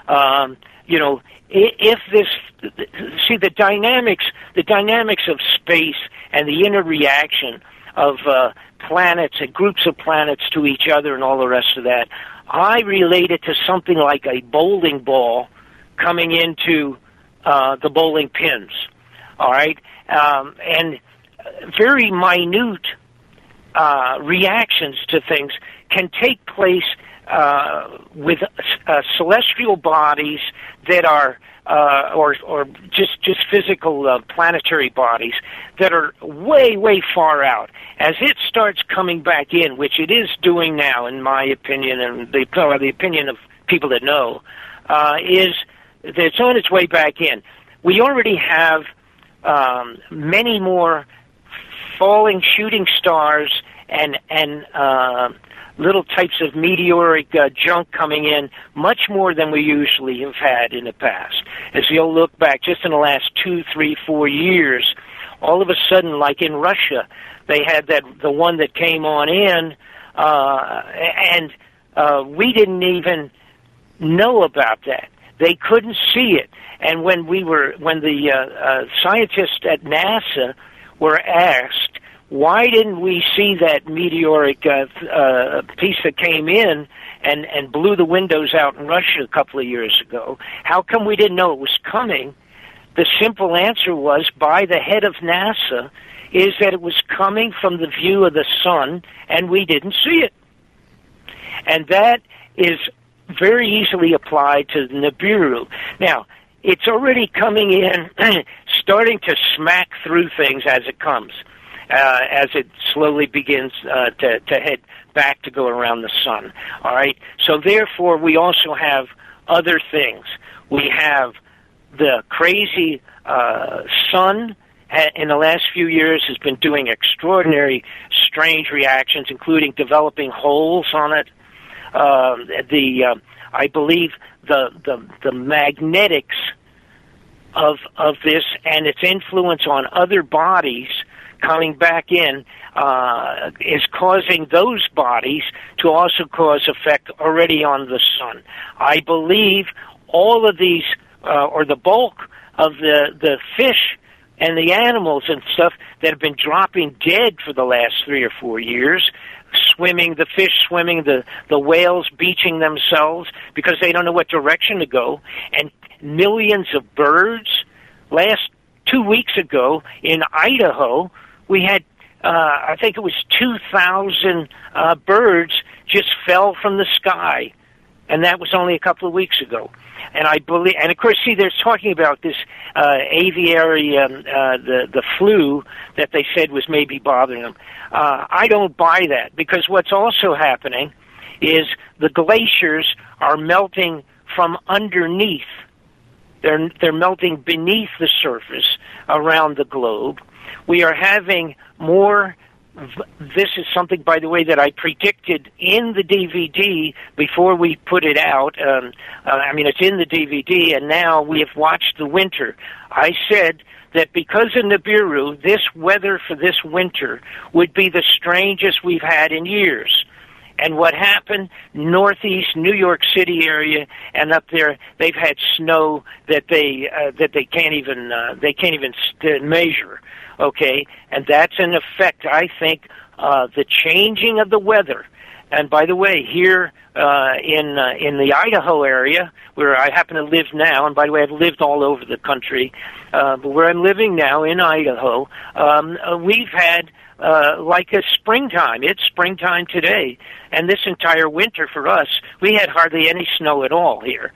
if this, see the dynamics of space and the interreaction of planets and groups of planets to each other and all the rest of that, I relate it to something like a bowling ball coming into the bowling pins, all right? And very minute reactions to things can take place with celestial bodies that are or just physical planetary bodies that are way far out. As it starts coming back in, which it is doing now, in my opinion, and the opinion of people that know, is that it's on its way back in. We already have many more falling shooting stars and little types of meteoric junk coming in, much more than we usually have had in the past. As you'll look back just in the last 2, 3, 4 years, all of a sudden, like in Russia, they had the one that came on in, and we didn't even know about that. They couldn't see it. And when the scientists at NASA were asked, why didn't we see that meteoric piece that came in and blew the windows out in Russia a couple of years ago? How come we didn't know it was coming? The simple answer was, by the head of NASA is that it was coming from the view of the sun, and we didn't see it. And that is very easily applied to Nibiru. Now, it's already coming in, starting to smack through things as it comes, as it slowly begins to head back to go around the sun. All right? So therefore, we also have other things. We have the crazy sun in the last few years has been doing extraordinary, strange reactions, including developing holes on it. I believe the magnetics of this and its influence on other bodies coming back in is causing those bodies to also cause effect already on the sun. I believe all of these, or the bulk of the fish and the animals and stuff that have been dropping dead for the last 3 or 4 years, the fish swimming, the whales beaching themselves because they don't know what direction to go, and millions of birds. Last 2 weeks ago in Idaho, we had, I think it was 2,000 birds just fell from the sky, and that was only a couple of weeks ago. And I believe, and of course, see, they're talking about this aviary, the flu that they said was maybe bothering them. I don't buy that, because what's also happening is the glaciers are melting from underneath. They're melting beneath the surface around the globe. We are having more. This is something, by the way, that I predicted in the DVD before we put it out. It's in the DVD, and now we have watched the winter. I said that because of Nibiru, this weather for this winter would be the strangest we've had in years. And what happened? Northeast New York City area and up there, they've had snow that they can't even measure. Okay, and that's an effect. I think the changing of the weather. And by the way, here in the Idaho area, where I happen to live now, and by the way, I've lived all over the country, but where I'm living now in Idaho, we've had like a springtime. It's springtime today, and this entire winter for us, we had hardly any snow at all here.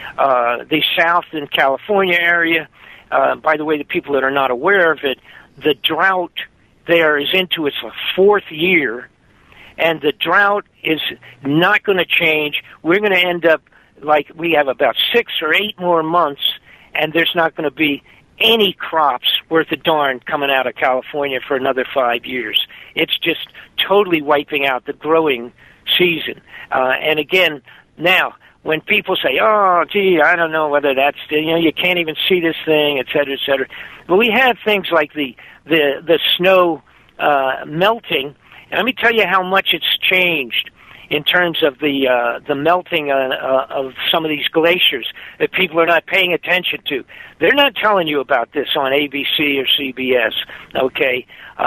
The South and California area, by the way, the people that are not aware of it, the drought there is into its 4th year, and the drought is not going to change. We're going to end up like we have about 6 or 8 more months, and there's not going to be any crops worth a darn coming out of California for another 5 years. It's just totally wiping out the growing season. And again, now, when people say, oh, gee, I don't know whether that's, you can't even see this thing, et cetera, et cetera. But we have things like the snow melting. And let me tell you how much it's changed in terms of the melting of some of these glaciers that people are not paying attention to. They're not telling you about this on ABC or CBS, okay?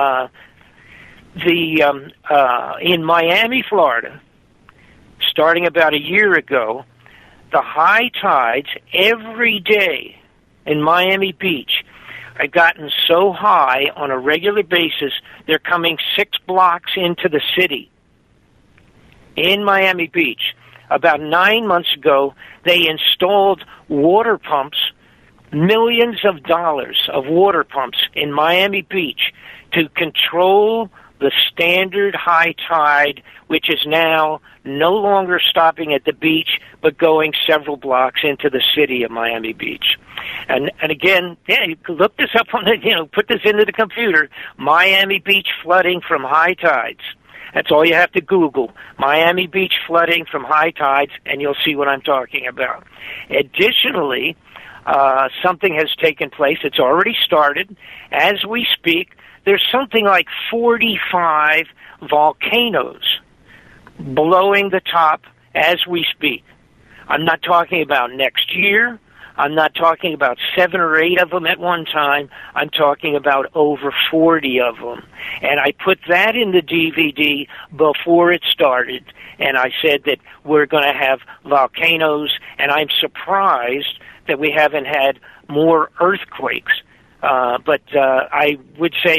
In Miami, Florida, starting about a year ago, the high tides every day in Miami Beach have gotten so high on a regular basis, they're coming 6 blocks into the city. In Miami Beach, about 9 months ago, they installed water pumps, millions of dollars of water pumps in Miami Beach to control the standard high tide, which is now no longer stopping at the beach, but going several blocks into the city of Miami Beach. And again, yeah, you can look this up on the, put this into the computer, Miami Beach flooding from high tides. That's all you have to Google, Miami Beach flooding from high tides, and you'll see what I'm talking about. Additionally, something has taken place. It's already started. As we speak, there's something like 45 volcanoes blowing the top as we speak. I'm not talking about next year. I'm not talking about 7 or 8 of them at one time. I'm talking about over 40 of them. And I put that in the DVD before it started, and I said that we're going to have volcanoes, and I'm surprised that we haven't had more earthquakes. But I would say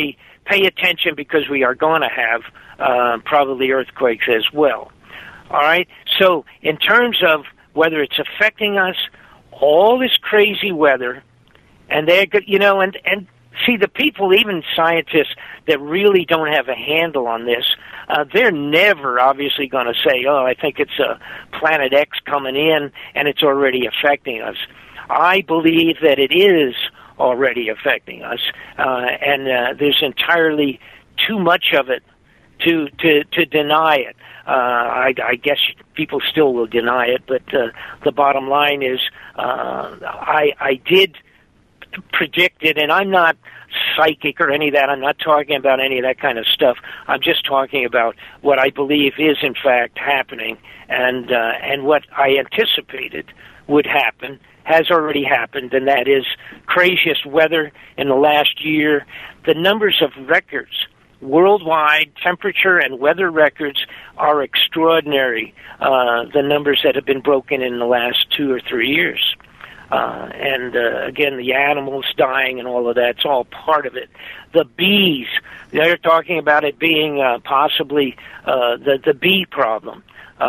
pay attention because we are going to have probably earthquakes as well. All right? So in terms of whether it's affecting us, all this crazy weather, and they're good, and see, the people, even scientists that really don't have a handle on this, they're never obviously going to say, oh, I think it's Planet X coming in and it's already affecting us. I believe that it is already affecting us, and there's entirely too much of it to deny it. I guess people still will deny it, but the bottom line is I did predict it, and I'm not psychic or any of that. I'm not talking about any of that kind of stuff. I'm just talking about what I believe is in fact happening, and what I anticipated would happen has already happened, and that is craziest weather in the last year. The numbers of records, worldwide temperature and weather records, are extraordinary, the numbers that have been broken in the last 2 or 3 years. And again, the animals dying and all of that, it's all part of it. The bees, they're talking about it being possibly the bee problem.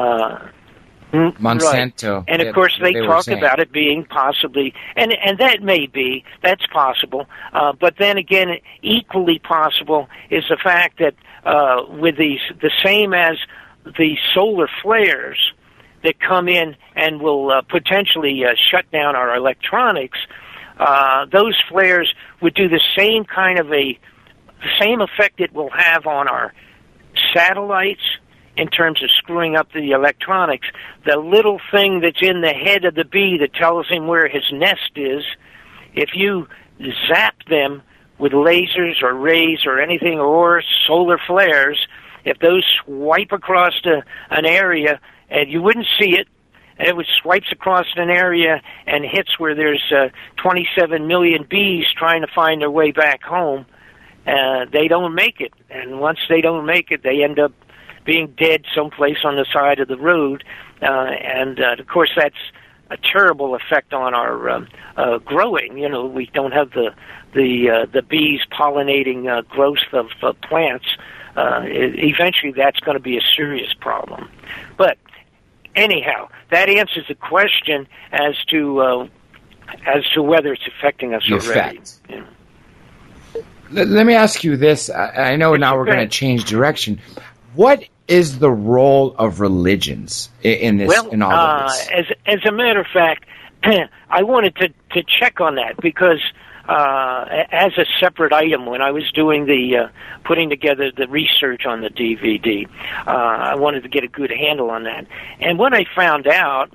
Monsanto. Right. And of course they talk about it being possibly, and that may be, that's possible, but then again, equally possible is the fact that with the same as the solar flares that come in and will potentially shut down our electronics, those flares would do the same kind of the same effect it will have on our satellites in terms of screwing up the electronics. The little thing that's in the head of the bee that tells him where his nest is, if you zap them with lasers or rays or anything, or solar flares, if those swipe across an area, and you wouldn't see it, and it swipes across an area and hits where there's 27 million bees trying to find their way back home, they don't make it. And once they don't make it, they end up being dead someplace on the side of the road. And of course, that's a terrible effect on our growing. We don't have the bees pollinating growth of plants. Eventually, that's going to be a serious problem. But anyhow, that answers the question as to whether it's affecting us already. Yeah. Let me ask you this. I know now we're going to change direction. What is the role of religions in this? Well, in all of this? As a matter of fact, I wanted to check on that because as a separate item when I was doing the putting together the research on the DVD, I wanted to get a good handle on that. And what I found out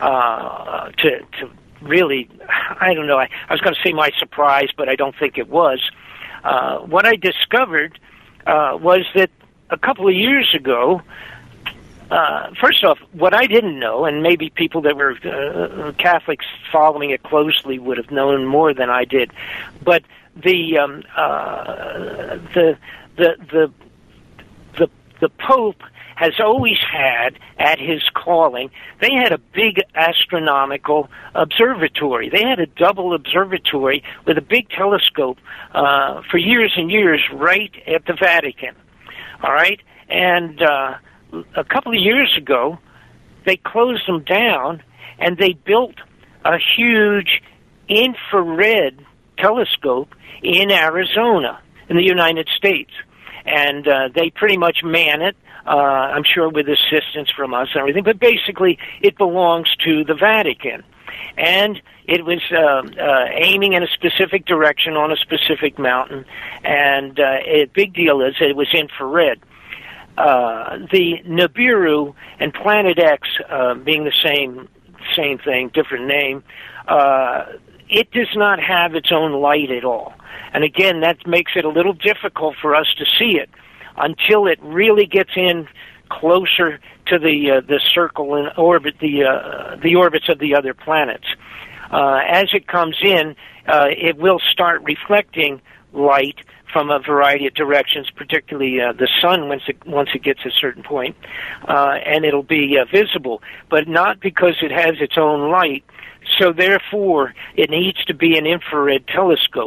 to really, I don't know, I was going to say my surprise, but I don't think it was. What I discovered was that a couple of years ago, first off, what I didn't know, and maybe people that were Catholics following it closely would have known more than I did, but the Pope has always had at his calling, they had a big astronomical observatory. They had a double observatory with a big telescope for years and years right at the Vatican. All right? And a couple of years ago, they closed them down, and they built a huge infrared telescope in Arizona, in the United States. And they pretty much man it, I'm sure with assistance from us and everything, but basically it belongs to the Vatican. And it was aiming in a specific direction on a specific mountain, and a big deal is it was infrared. The Nibiru and Planet X being the same thing, different name, it does not have its own light at all. And again, that makes it a little difficult for us to see it until it really gets in closer to the circle and orbit, the orbits of the other planets. As it comes in, it will start reflecting light from a variety of directions, particularly the sun once it gets a certain point, and it'll be visible, but not because it has its own light. So therefore, it needs to be an infrared telescope.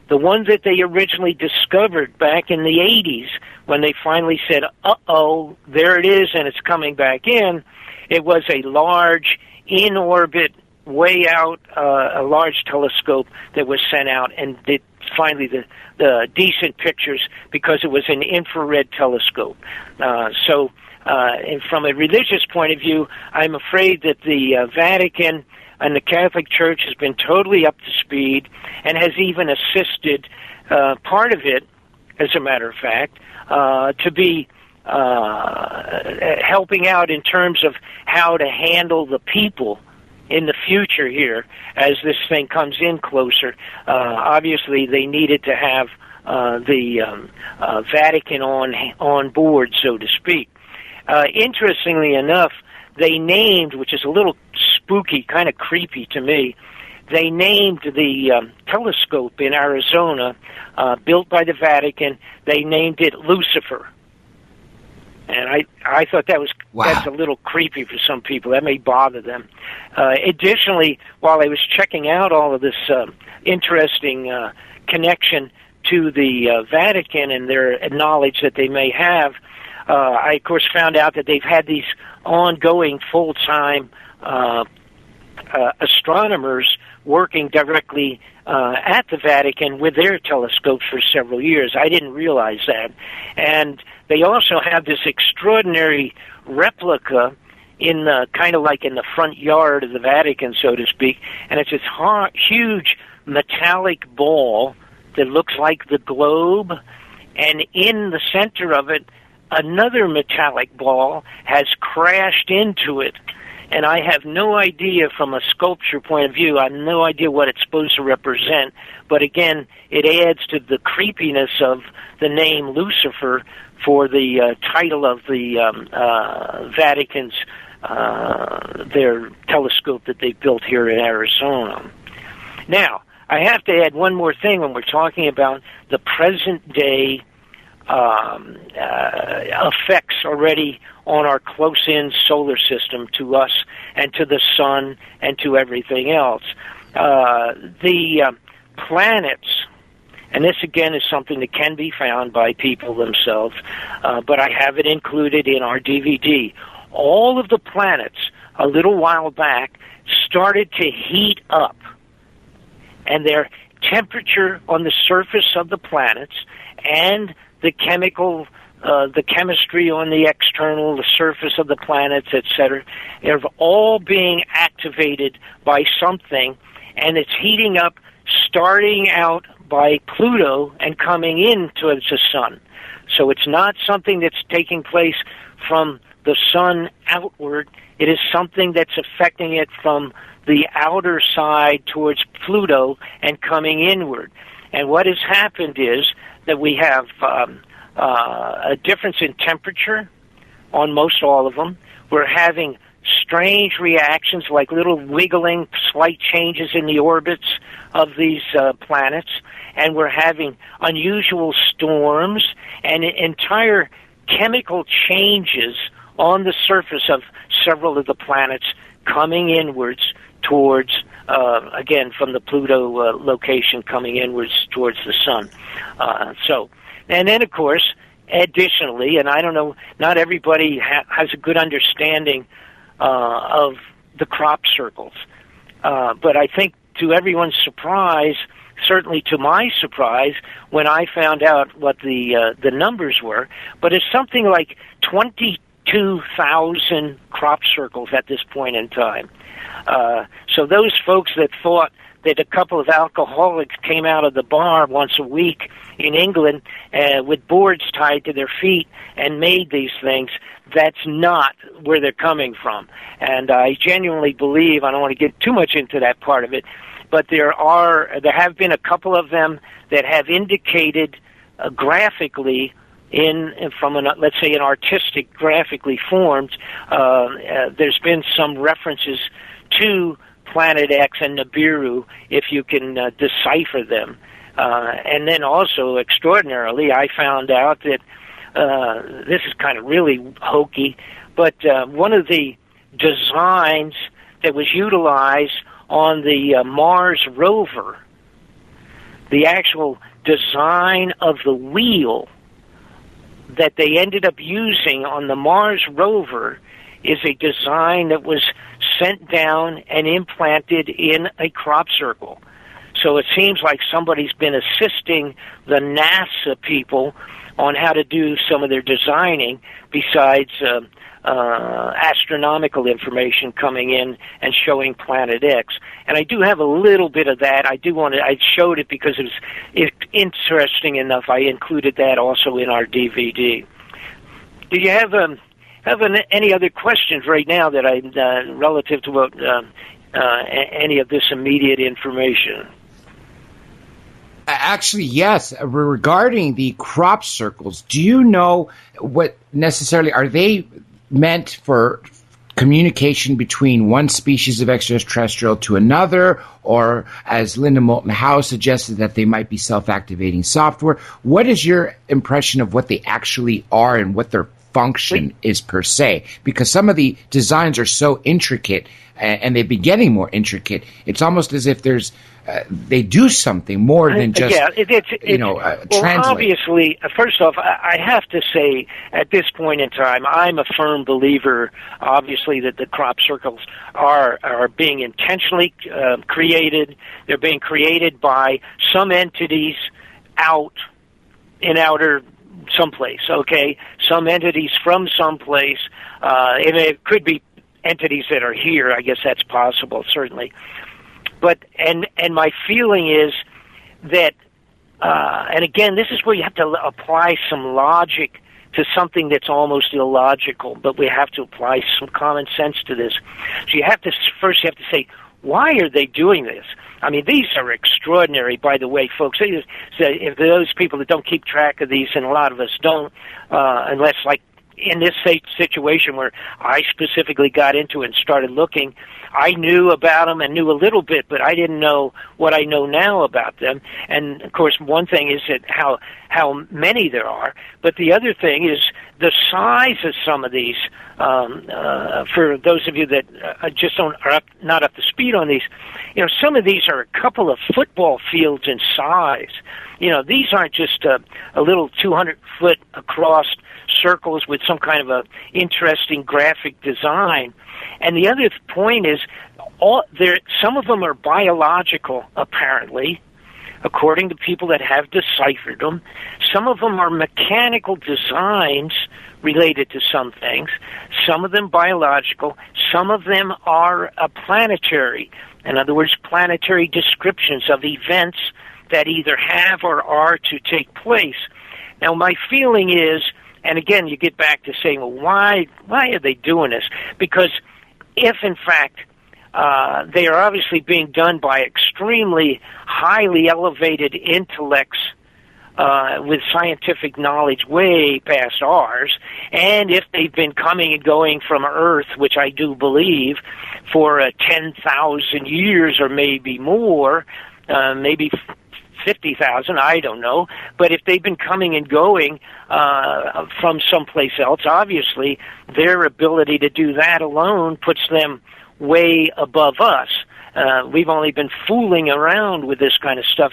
the one that they originally discovered back in the 80s when they finally said, uh-oh, there it is, and it's coming back in, it was a large, in-orbit, way out, a large telescope that was sent out and did finally the decent pictures because it was an infrared telescope. And from a religious point of view, I'm afraid that the Vatican and the Catholic Church has been totally up to speed and has even assisted part of it, as a matter of fact, to be helping out in terms of how to handle the people in the future here as this thing comes in closer. Obviously, they needed to have the Vatican on board, so to speak. Interestingly enough, they named, which is a little spooky, kind of creepy to me, they named the telescope in Arizona, built by the Vatican, they named it Lucifer. And I thought that's a little creepy for some people. That may bother them. Additionally, while I was checking out all of this interesting connection to the Vatican and their knowledge that they may have, I, of course, found out that they've had these ongoing full-time astronomers working directly at the Vatican with their telescopes for several years. I didn't realize that. And they also have this extraordinary replica in the kind of like in the front yard of the Vatican, so to speak, and it's this huge metallic ball that looks like the globe, and in the center of it, another metallic ball has crashed into it. And I have no idea from a sculpture point of view, I have no idea what it's supposed to represent. But again, it adds to the creepiness of the name Lucifer for the title of the Vatican's, their telescope that they built here in Arizona. Now, I have to add one more thing when we're talking about the present day effects already on our close-in solar system to us and to the sun and to everything else. The planets, and this again is something that can be found by people themselves, but I have it included in our DVD. All of the planets, a little while back, started to heat up, and their temperature on the surface of the planets and the chemistry on the external, the surface of the planets, etc., are all being activated by something, and it's heating up, starting out by Pluto and coming into the sun. So it's not something that's taking place from the sun outward. It is something that's affecting it from the outer side towards Pluto and coming inward. And what has happened is that we have a difference in temperature on most all of them. We're having strange reactions like little wiggling, slight changes in the orbits of these planets, and we're having unusual storms and entire chemical changes on the surface of several of the planets coming inwards towards, again, from the Pluto location coming inwards towards the sun. And then, of course, additionally, and I don't know, not everybody has a good understanding of the crop circles, but I think to everyone's surprise, certainly to my surprise, when I found out what the numbers were, but it's something like 22,000 crop circles at this point in time. So those folks that thought that a couple of alcoholics came out of the bar once a week in England with boards tied to their feet and made these things, that's not where they're coming from. And I genuinely believe, I don't want to get too much into that part of it, but there have been a couple of them that have indicated graphically from let's say an artistic, graphically formed, there's been some references to Planet X and Nibiru, if you can decipher them. And then also, extraordinarily, I found out that this is kind of really hokey, but one of the designs that was utilized on the Mars rover the actual design of the wheel that they ended up using on the Mars rover is a design that was sent down and implanted in a crop circle. So it seems like somebody's been assisting the NASA people on how to do some of their designing besides astronomical information coming in and showing Planet X. And I do have a little bit of that. I showed it because it's interesting enough. I included that also in our DVD. Do you have any other questions right now that relative to what any of this immediate information? Actually, yes. Regarding the crop circles, do you know what necessarily are they meant for communication between one species of extraterrestrial to another, or as Linda Moulton Howe suggested, that they might be self-activating software? What is your impression of what they actually are and what their function is per se? Because some of the designs are so intricate, and they've been getting more intricate. It's almost as if they do something more than just, translate. Obviously, first off, I have to say, at this point in time, I'm a firm believer, obviously, that the crop circles are being intentionally created. They're being created by some entities out in outer someplace, okay? Some entities from someplace. And it could be entities that are here. I guess that's possible, certainly. But and my feeling is that, and again, this is where you have to apply some logic to something that's almost illogical, but we have to apply some common sense to this. So you have to say, why are they doing this? I mean, these are extraordinary, by the way, folks. If those people that don't keep track of these, and a lot of us don't, unless, like, in this situation where I specifically got into it and started looking, I knew about them and knew a little bit, but I didn't know what I know now about them. And, of course, one thing is that how many there are, but the other thing is the size of some of these. For those of you that just not up to speed on these, some of these are a couple of football fields in size. These aren't just a little 200-foot across circles with some kind of a interesting graphic design. And the other point is, some of them are biological, apparently, according to people that have deciphered them. Some of them are mechanical designs related to some things. Some of them biological. Some of them are planetary. In other words, planetary descriptions of events that either have or are to take place. Now, my feeling is, and again, you get back to saying, well, why are they doing this? Because if, in fact, they are obviously being done by extremely highly elevated intellects with scientific knowledge way past ours, and if they've been coming and going from Earth, which I do believe, for 10,000 years or maybe more, maybe 50,000, I don't know, but if they've been coming and going from someplace else, obviously their ability to do that alone puts them way above us. We've only been fooling around with this kind of stuff,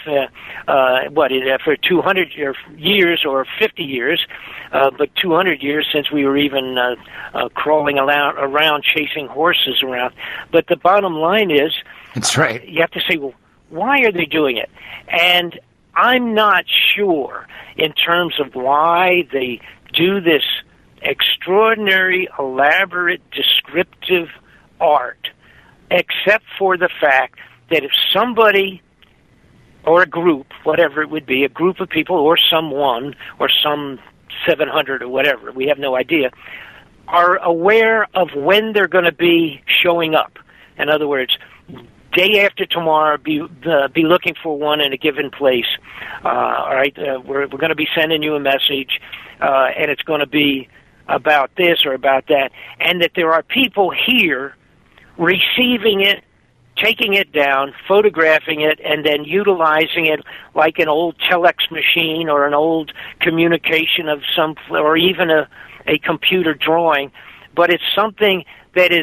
for 200 years or 50 years, but 200 years since we were even crawling around chasing horses around. But the bottom line is, that's right. You have to say, well, why are they doing it? And I'm not sure in terms of why they do this extraordinary, elaborate, descriptive art, except for the fact that if somebody or a group, whatever it would be, a group of people or someone or some 700 or whatever, we have no idea, are aware of when they're going to be showing up. In other words, day after tomorrow, be looking for one in a given place. All right, we're going to be sending you a message, and it's going to be about this or about that, and that there are people here receiving it, taking it down, photographing it, and then utilizing it like an old telex machine or an old communication of or even a computer drawing. But it's something that is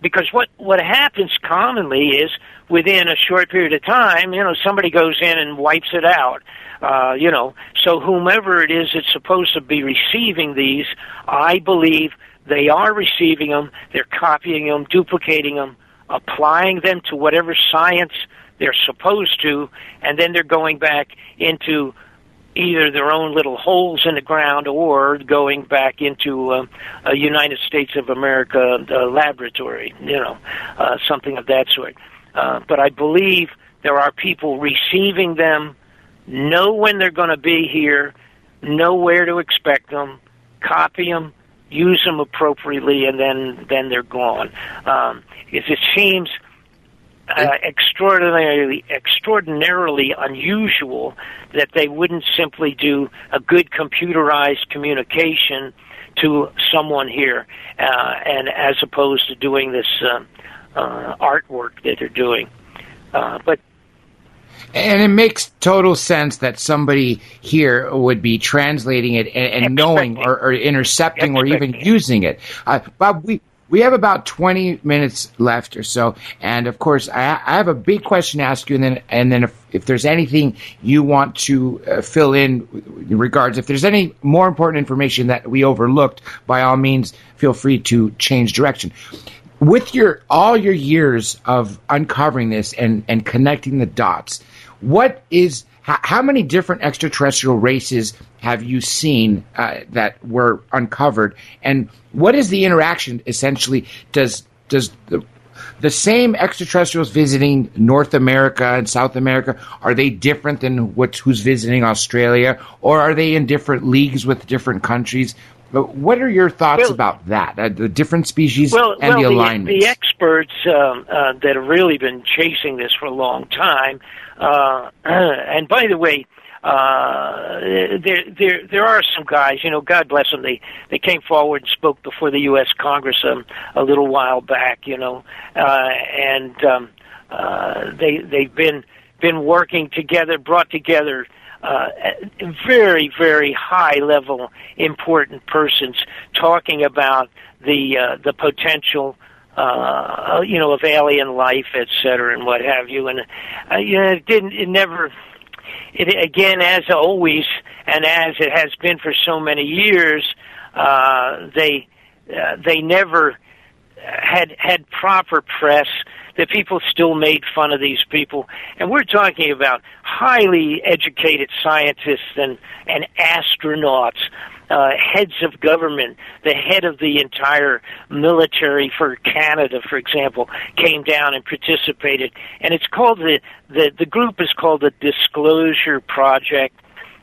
because what happens commonly is within a short period of time, somebody goes in and wipes it out. So whomever it is that's supposed to be receiving these, I believe they are receiving them, they're copying them, duplicating them, applying them to whatever science they're supposed to, and then they're going back into either their own little holes in the ground or going back into a United States of America laboratory, something of that sort. But I believe there are people receiving them, know when they're going to be here, know where to expect them, copy them, use them appropriately, and then they're gone. It seems extraordinarily unusual that they wouldn't simply do a good computerized communication to someone here, and as opposed to doing this artwork that they're doing. And it makes total sense that somebody here would be translating it and knowing or intercepting or even using it. Bob, we have about 20 minutes left or so, and of course, I have a big question to ask you, and then if there's anything you want to fill in regards, if there's any more important information that we overlooked, by all means, feel free to change direction. With all your years of uncovering this and connecting the dots, how many different extraterrestrial races have you seen that were uncovered, and what is the interaction? Essentially, does the same extraterrestrials visiting North America and South America, are they different than who's visiting Australia, or are they in different leagues with different countries? But what are your thoughts about that, the different species and the alignment? The experts that have really been chasing this for a long time, and by the way, there are some guys, God bless them, they came forward and spoke before the U.S. Congress a little while back, and they've been working together, brought together very, very high-level, important persons talking about the potential, of alien life, et cetera, and what have you. And again, as always, and as it has been for so many years, they never had proper press. The people still made fun of these people. And we're talking about highly educated scientists and astronauts, heads of government. The head of the entire military for Canada, for example, came down and participated. And it's called the group is called the Disclosure Project.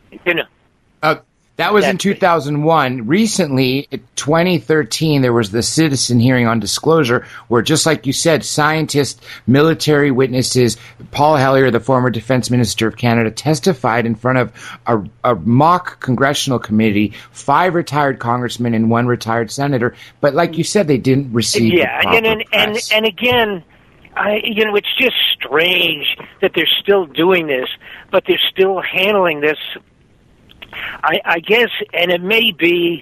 That was in 2001. Recently, in 2013, there was the citizen hearing on disclosure where, just like you said, scientists, military witnesses, Paul Hellyer, the former defense minister of Canada, testified in front of a mock congressional committee, 5 retired congressmen and 1 retired senator. But like you said, they didn't receive the proper press. And again, it's just strange that they're still doing this, but they're still handling this. I guess, and it may be,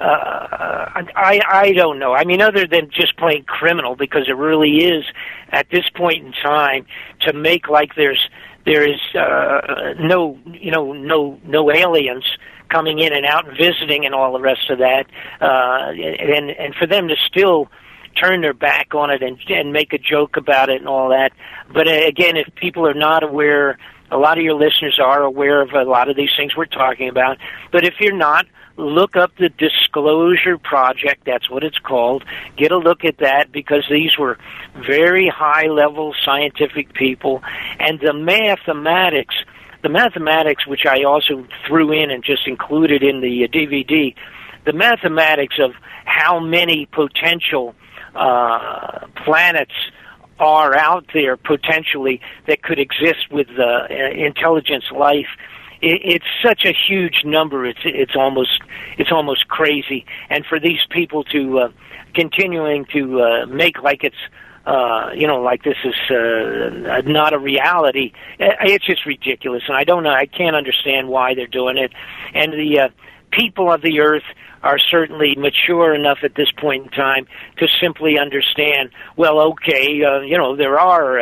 I don't know. I mean, other than just plain criminal, because it really is at this point in time to make like there is no aliens coming in and out and visiting and all the rest of that, and for them to still turn their back on it and make a joke about it and all that. But again, if people are not aware, a lot of your listeners are aware of a lot of these things we're talking about. But if you're not, look up the Disclosure Project. That's what it's called. Get a look at that, because these were very high-level scientific people. And the mathematics, which I also threw in and just included in the DVD, the mathematics of how many potential planets are out there potentially that could exist with intelligence life. It's such a huge number. It's almost crazy. And for these people to continuing to make like it's like this is not a reality, it's just ridiculous. And I don't know. I can't understand why they're doing it. And people of the Earth are certainly mature enough at this point in time to simply understand, well, okay, there are,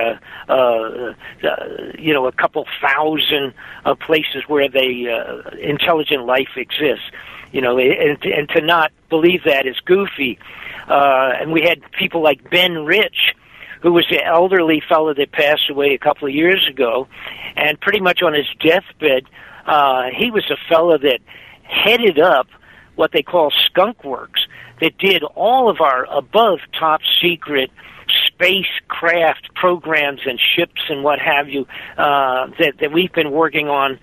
a couple thousand places where intelligent life exists, and to not believe that is goofy. And we had people like Ben Rich, who was the elderly fellow that passed away a couple of years ago, and pretty much on his deathbed, he was a fellow that headed up what they call Skunk Works, that did all of our above top secret spacecraft programs and ships and what have you that we've been working on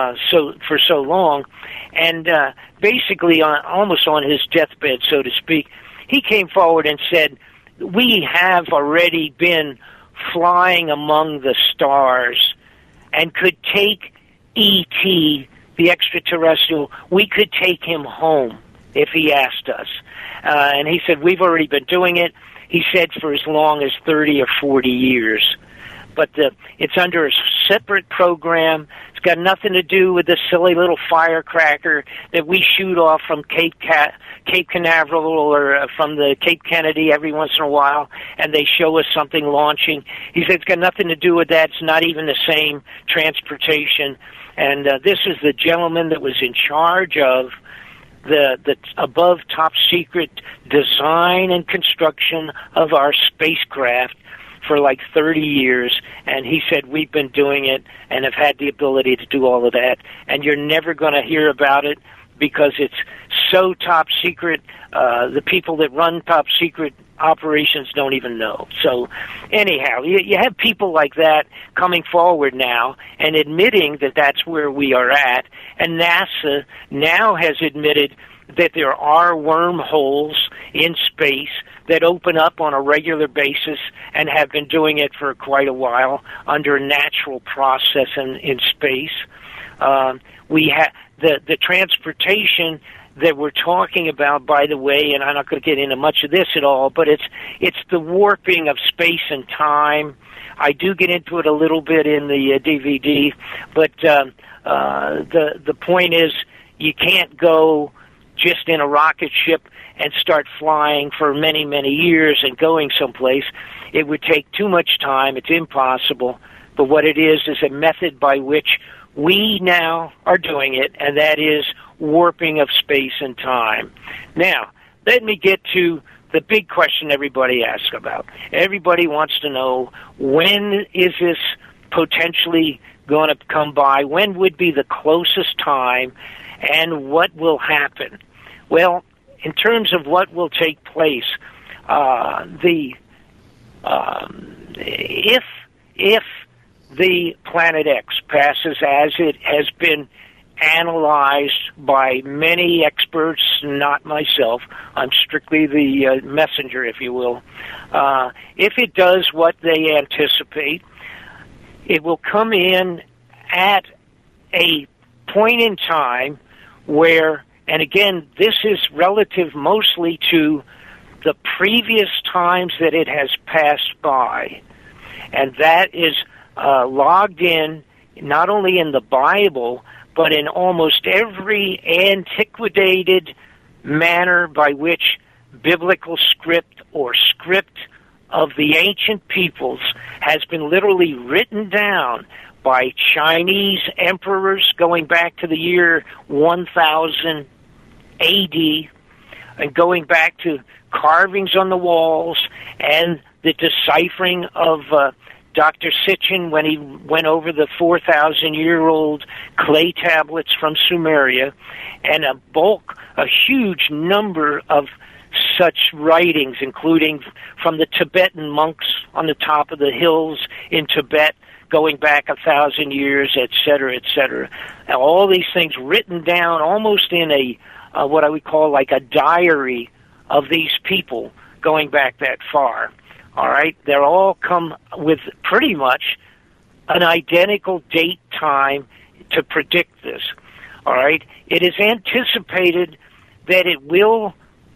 for so long. And basically, almost on his deathbed, so to speak, he came forward and said, we have already been flying among the stars and could take E.T., the extraterrestrial, we could take him home if he asked us. And he said, we've already been doing it, he said, for as long as 30 or 40 years. But it's under a separate program. It's got nothing to do with the silly little firecracker that we shoot off from Cape Canaveral or from the Cape Kennedy every once in a while, and they show us something launching. He said it's got nothing to do with that. It's not even the same transportation. And this is the gentleman that was in charge of the above top secret design and construction of our spacecraft for like 30 years, and he said we've been doing it and have had the ability to do all of that, and you're never going to hear about it because it's so top secret. The people that run top secret operations don't even know. So anyhow, you have people like that coming forward now and admitting that that's where we are at, and NASA now has admitted that there are wormholes in space that open up on a regular basis and have been doing it for quite a while under a natural process in space. We have the transportation that we're talking about, by the way, and I'm not going to get into much of this at all, but it's the warping of space and time. I do get into it a little bit in the DVD, but the point is you can't go just in a rocket ship and start flying for many, many years and going someplace. It would take too much time. It's impossible. But what it is a method by which we now are doing it, and that is warping of space and time. Now, let me get to the big question everybody asks about. Everybody wants to know, when is this potentially going to come by? When would be the closest time, and what will happen? Well, in terms of what will take place, if the Planet X passes as it has been analyzed by many experts, not myself, I'm strictly the messenger, if you will, if it does what they anticipate, it will come in at a point in time where, and again, this is relative mostly to the previous times that it has passed by, and that is logged in not only in the Bible, but in almost every antiquated manner by which biblical script or script of the ancient peoples has been literally written down by Chinese emperors going back to the year 1000 A.D., and going back to carvings on the walls and the deciphering of Dr. Sitchin when he went over the 4,000-year-old clay tablets from Sumeria, and a huge number of such writings, including from the Tibetan monks on the top of the hills in Tibet, going back 1,000 years, et cetera, et cetera. Now, all these things written down almost in a what I would call like a diary of these people going back that far. All right, they're all come with pretty much an identical date time to predict this. All right, it is anticipated that it will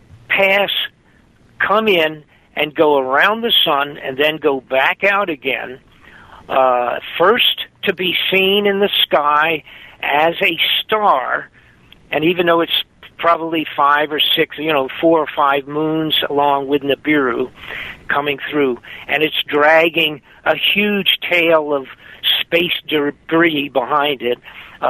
come in and go around the sun and then go back out again, first to be seen in the sky as a star And even though it's probably 5 or 6, 4 or 5 moons along with Nibiru coming through, and it's dragging a huge tail of space debris behind it,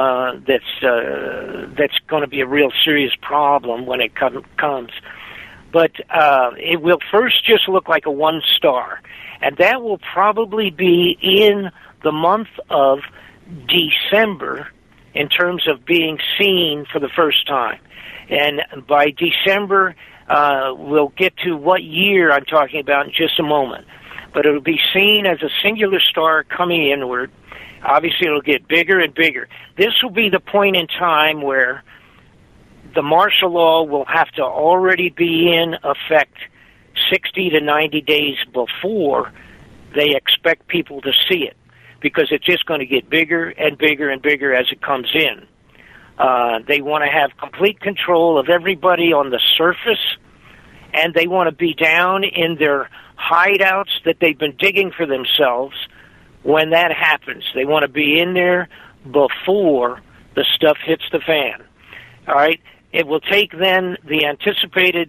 that's going to be a real serious problem when it comes. But it will first just look like a one star, and that will probably be in the month of December in terms of being seen for the first time. And by December, we'll get to what year I'm talking about in just a moment. But it'll be seen as a singular star coming inward. Obviously, it'll get bigger and bigger. This will be the point in time where the martial law will have to already be in effect 60 to 90 days before they expect people to see it, because it's just going to get bigger and bigger and bigger as it comes in. They want to have complete control of everybody on the surface, and they want to be down in their hideouts that they've been digging for themselves when that happens. They want to be in there before the stuff hits the fan. All right? It will take then the anticipated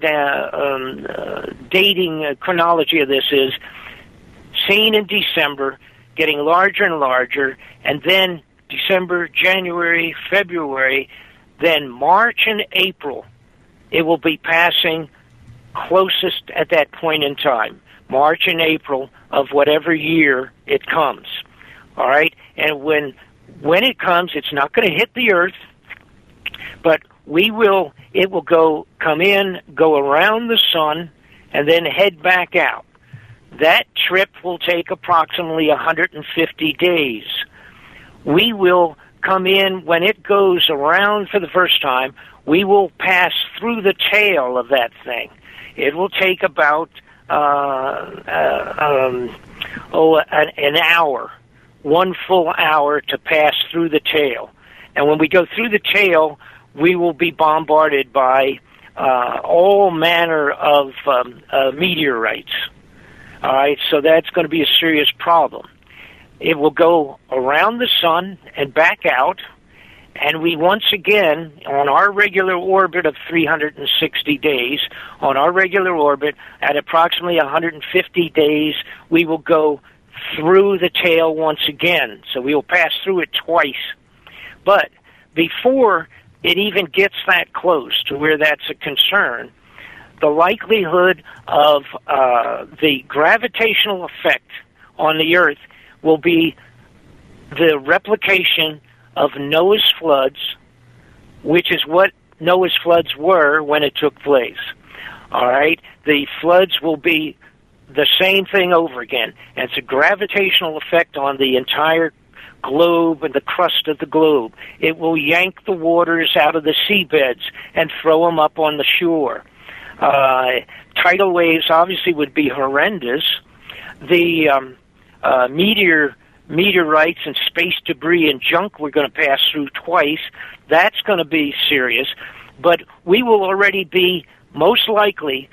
dating chronology of this is seen in December, getting larger and larger, and then December, January, February, then March and April, it will be passing closest at that point in time, March and April of whatever year it comes. All right? And when it comes, it's not going to hit the Earth, but it will come in, go around the sun, and then head back out. That trip will take approximately 150 days. We will come in, when it goes around for the first time, we will pass through the tail of that thing. It will take about an hour, 1 full hour to pass through the tail. And when we go through the tail, we will be bombarded by all manner of meteorites. All right, so that's going to be a serious problem. It will go around the sun and back out, and we once again, on our regular orbit of 360 days, on our regular orbit, at approximately 150 days, we will go through the tail once again. So we will pass through it twice. But before it even gets that close to where that's a concern, the likelihood of the gravitational effect on the Earth will be the replication of Noah's floods, which is what Noah's floods were when it took place. All right? The floods will be the same thing over again. And it's a gravitational effect on the entire globe and the crust of the globe. It will yank the waters out of the seabeds and throw them up on the shore. Tidal waves obviously would be horrendous. The meteorites and space debris and junk we're going to pass through twice, that's going to be serious. But we will already be, most likely,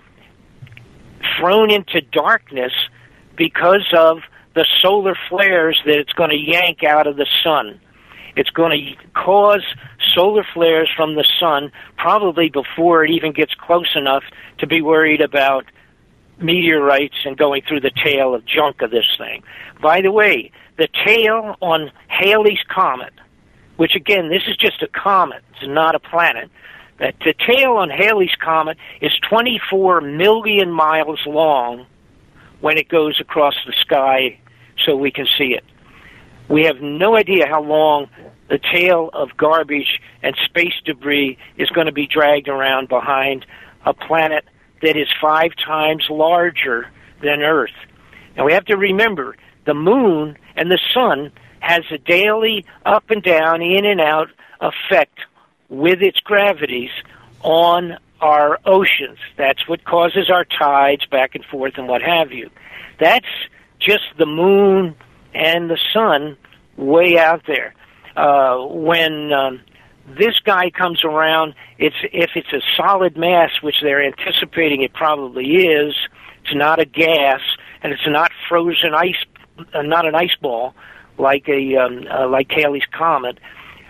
thrown into darkness because of the solar flares that it's going to yank out of the sun. It's going to cause solar flares from the sun probably before it even gets close enough to be worried about meteorites and going through the tail of junk of this thing. By the way, the tail on Halley's Comet, which again, this is just a comet, it's not a planet, that the tail on Halley's Comet is 24 million miles long when it goes across the sky so we can see it. We have no idea how long the tail of garbage and space debris is going to be dragged around behind a planet that is 5 times larger than Earth. And we have to remember, the moon and the sun has a daily up and down, in and out effect with its gravities on our oceans. That's what causes our tides back and forth and what have you. That's just the moon and the sun way out there. When this guy comes around, if it's a solid mass, which they're anticipating it probably is, it's not a gas, and it's not frozen ice, not an ice ball like like Halley's Comet.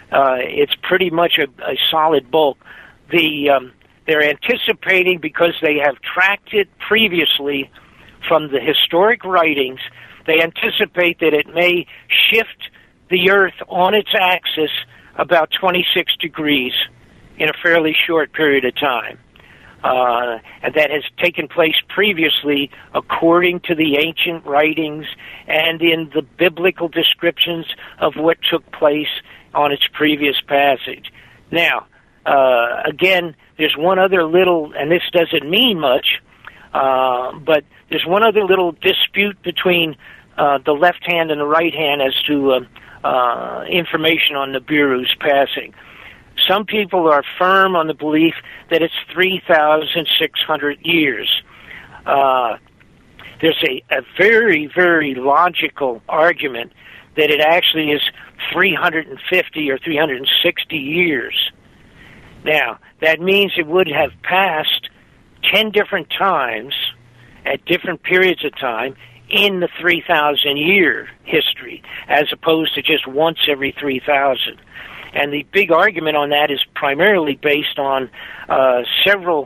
It's pretty much a solid bulk. They're anticipating, because they have tracked it previously from the historic writings, they anticipate that it may shift the Earth on its axis about 26 degrees in a fairly short period of time. And that has taken place previously according to the ancient writings and in the biblical descriptions of what took place on its previous passage. Now, again, there's one other little, and this doesn't mean much, but there's one other little dispute between the left hand and the right hand as to information on Nibiru's passing. Some people are firm on the belief that it's 3,600 years. There's a very, very logical argument that it actually is 350 or 360 years. Now, that means it would have passed 10 different times at different periods of time in the 3,000-year history, as opposed to just once every 3,000. And the big argument on that is primarily based on several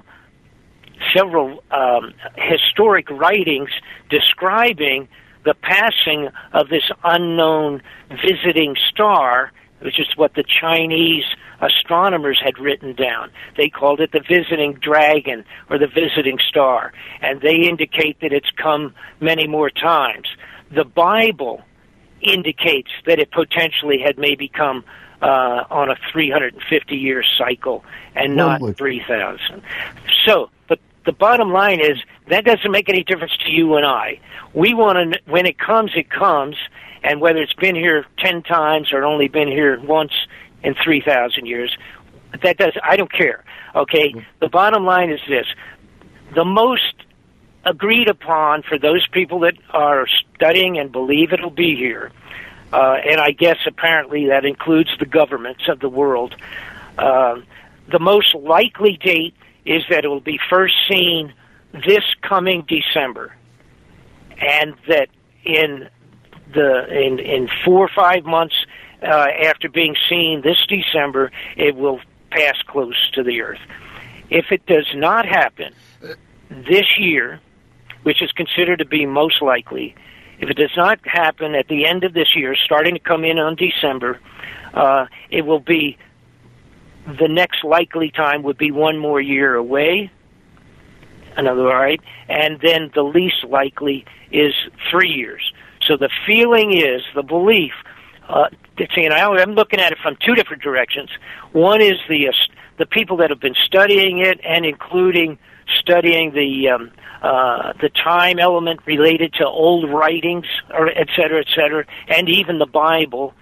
historic writings describing the passing of this unknown visiting star, which is what the Chinese astronomers had written down. They called it the visiting dragon or the visiting star, and they indicate that it's come many more times. The Bible indicates that it potentially had maybe come on a 350-year cycle and not 3,000. So, but the bottom line is that doesn't make any difference to you and I. We want to, when it comes, and whether it's been here 10 times or only been here once in 3,000 years, I don't care. Okay? The bottom line is this: the most agreed upon for those people that are studying and believe it'll be here, and I guess apparently that includes the governments of the world, the most likely date is that it will be first seen this coming December, and that in 4 or 5 months after being seen this December, it will pass close to the Earth. If it does not happen this year, which is considered to be most likely, if it does not happen at the end of this year, starting to come in on December, it will be, the next likely time would be 1 more year away, right? And then the least likely is 3 years. So the feeling is, the belief, I'm looking at it from 2 different directions. One is the people that have been studying it, and including studying the time element related to old writings, or et cetera, and even the Bible.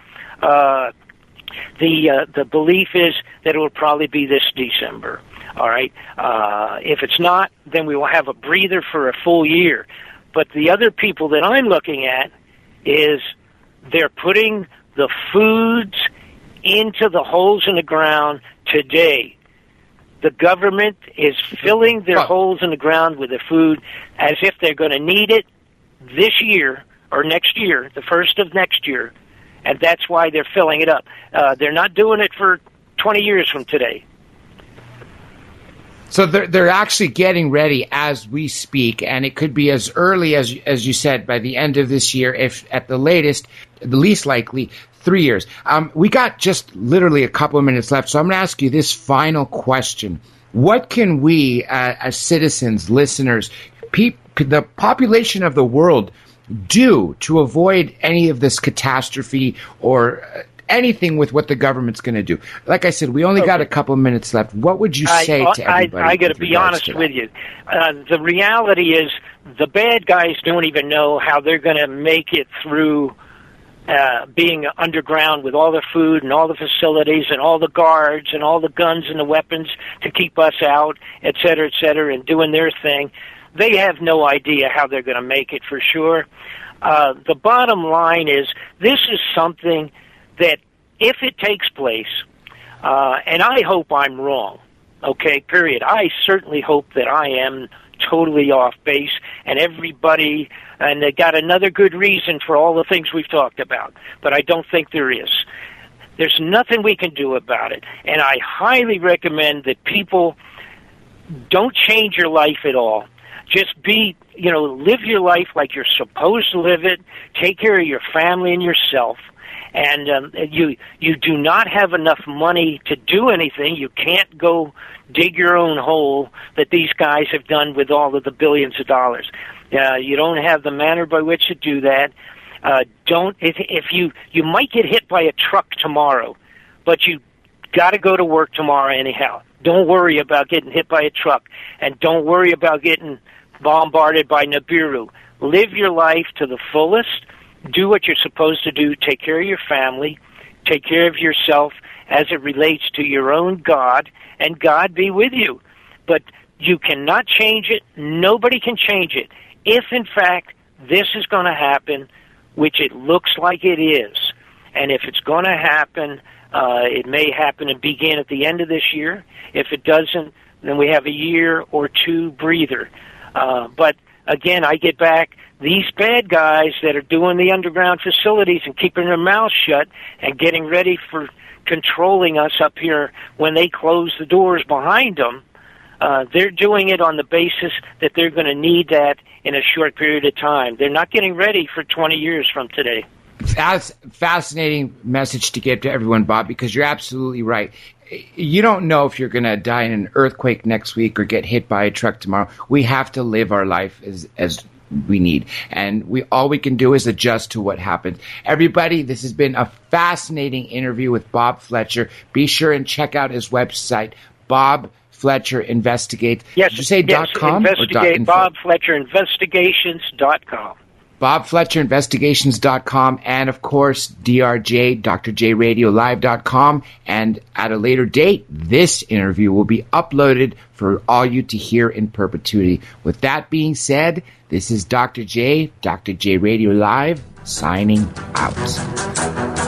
The belief is that it will probably be this December. All right. If it's not, then we will have a breather for a full year. But the other people that I'm looking at is they're putting the foods into the holes in the ground today. The government is filling their holes in the ground with the food as if they're going to need it this year or next year, the first of next year, and that's why they're filling it up. They're not doing it for 20 years from today. So they're actually getting ready as we speak, and it could be as early as you said, by the end of this year, if at the latest, the least likely, 3 years. We got just literally a couple of minutes left, so I'm going to ask you this final question. What can we, as citizens, listeners, the population of the world, do to avoid any of this catastrophe or anything with what the government's going to do? Like I said, we only got a couple of minutes left. What would you say to everybody? I got to be honest with you. The reality is the bad guys don't even know how they're going to make it through being underground with all the food and all the facilities and all the guards and all the guns and the weapons to keep us out, et cetera, and doing their thing. They have no idea how they're going to make it for sure. The bottom line is this is something that if it takes place, and I hope I'm wrong, okay, period. I certainly hope that I am totally off base, and everybody, and they got another good reason for all the things we've talked about, but I don't think there is. There's nothing we can do about it. And I highly recommend that people don't change your life at all. Just live your life like you're supposed to live it. Take care of your family and yourself. And you do not have enough money to do anything. You can't go dig your own hole that these guys have done with all of the billions of dollars. You don't have the manner by which to do that. If you might get hit by a truck tomorrow, but you got to go to work tomorrow anyhow. Don't worry about getting hit by a truck, and don't worry about getting bombarded by Nibiru. Live your life to the fullest. Do what you're supposed to do. Take care of your family. Take care of yourself as it relates to your own God, and God be with you. But you cannot change it. Nobody can change it. If, in fact, this is going to happen, which it looks like it is, and if it's going to happen, it may happen and begin at the end of this year. If it doesn't, then we have a year or two breather. But, again, I get back, these bad guys that are doing the underground facilities and keeping their mouths shut and getting ready for controlling us up here when they close the doors behind them, they're doing it on the basis that they're going to need that in a short period of time. They're not getting ready for 20 years from today. That's a fascinating message to give to everyone, Bob, because you're absolutely right. You don't know if you're going to die in an earthquake next week or get hit by a truck tomorrow. We have to live our life as we need. And all we can do is adjust to what happens. Everybody, this has been a fascinating interview with Bob Fletcher. Be sure and check out his website, Bob Fletcher Investigates. Yes, did you say .com or .info? BobFletcherInvestigations.com. BobFletcherInvestigations.com, and of course DRJ, DrJRadioLive.com. And at a later date, this interview will be uploaded for all you to hear in perpetuity. With that being said, this is Dr. J, Dr. J Radio Live, signing out.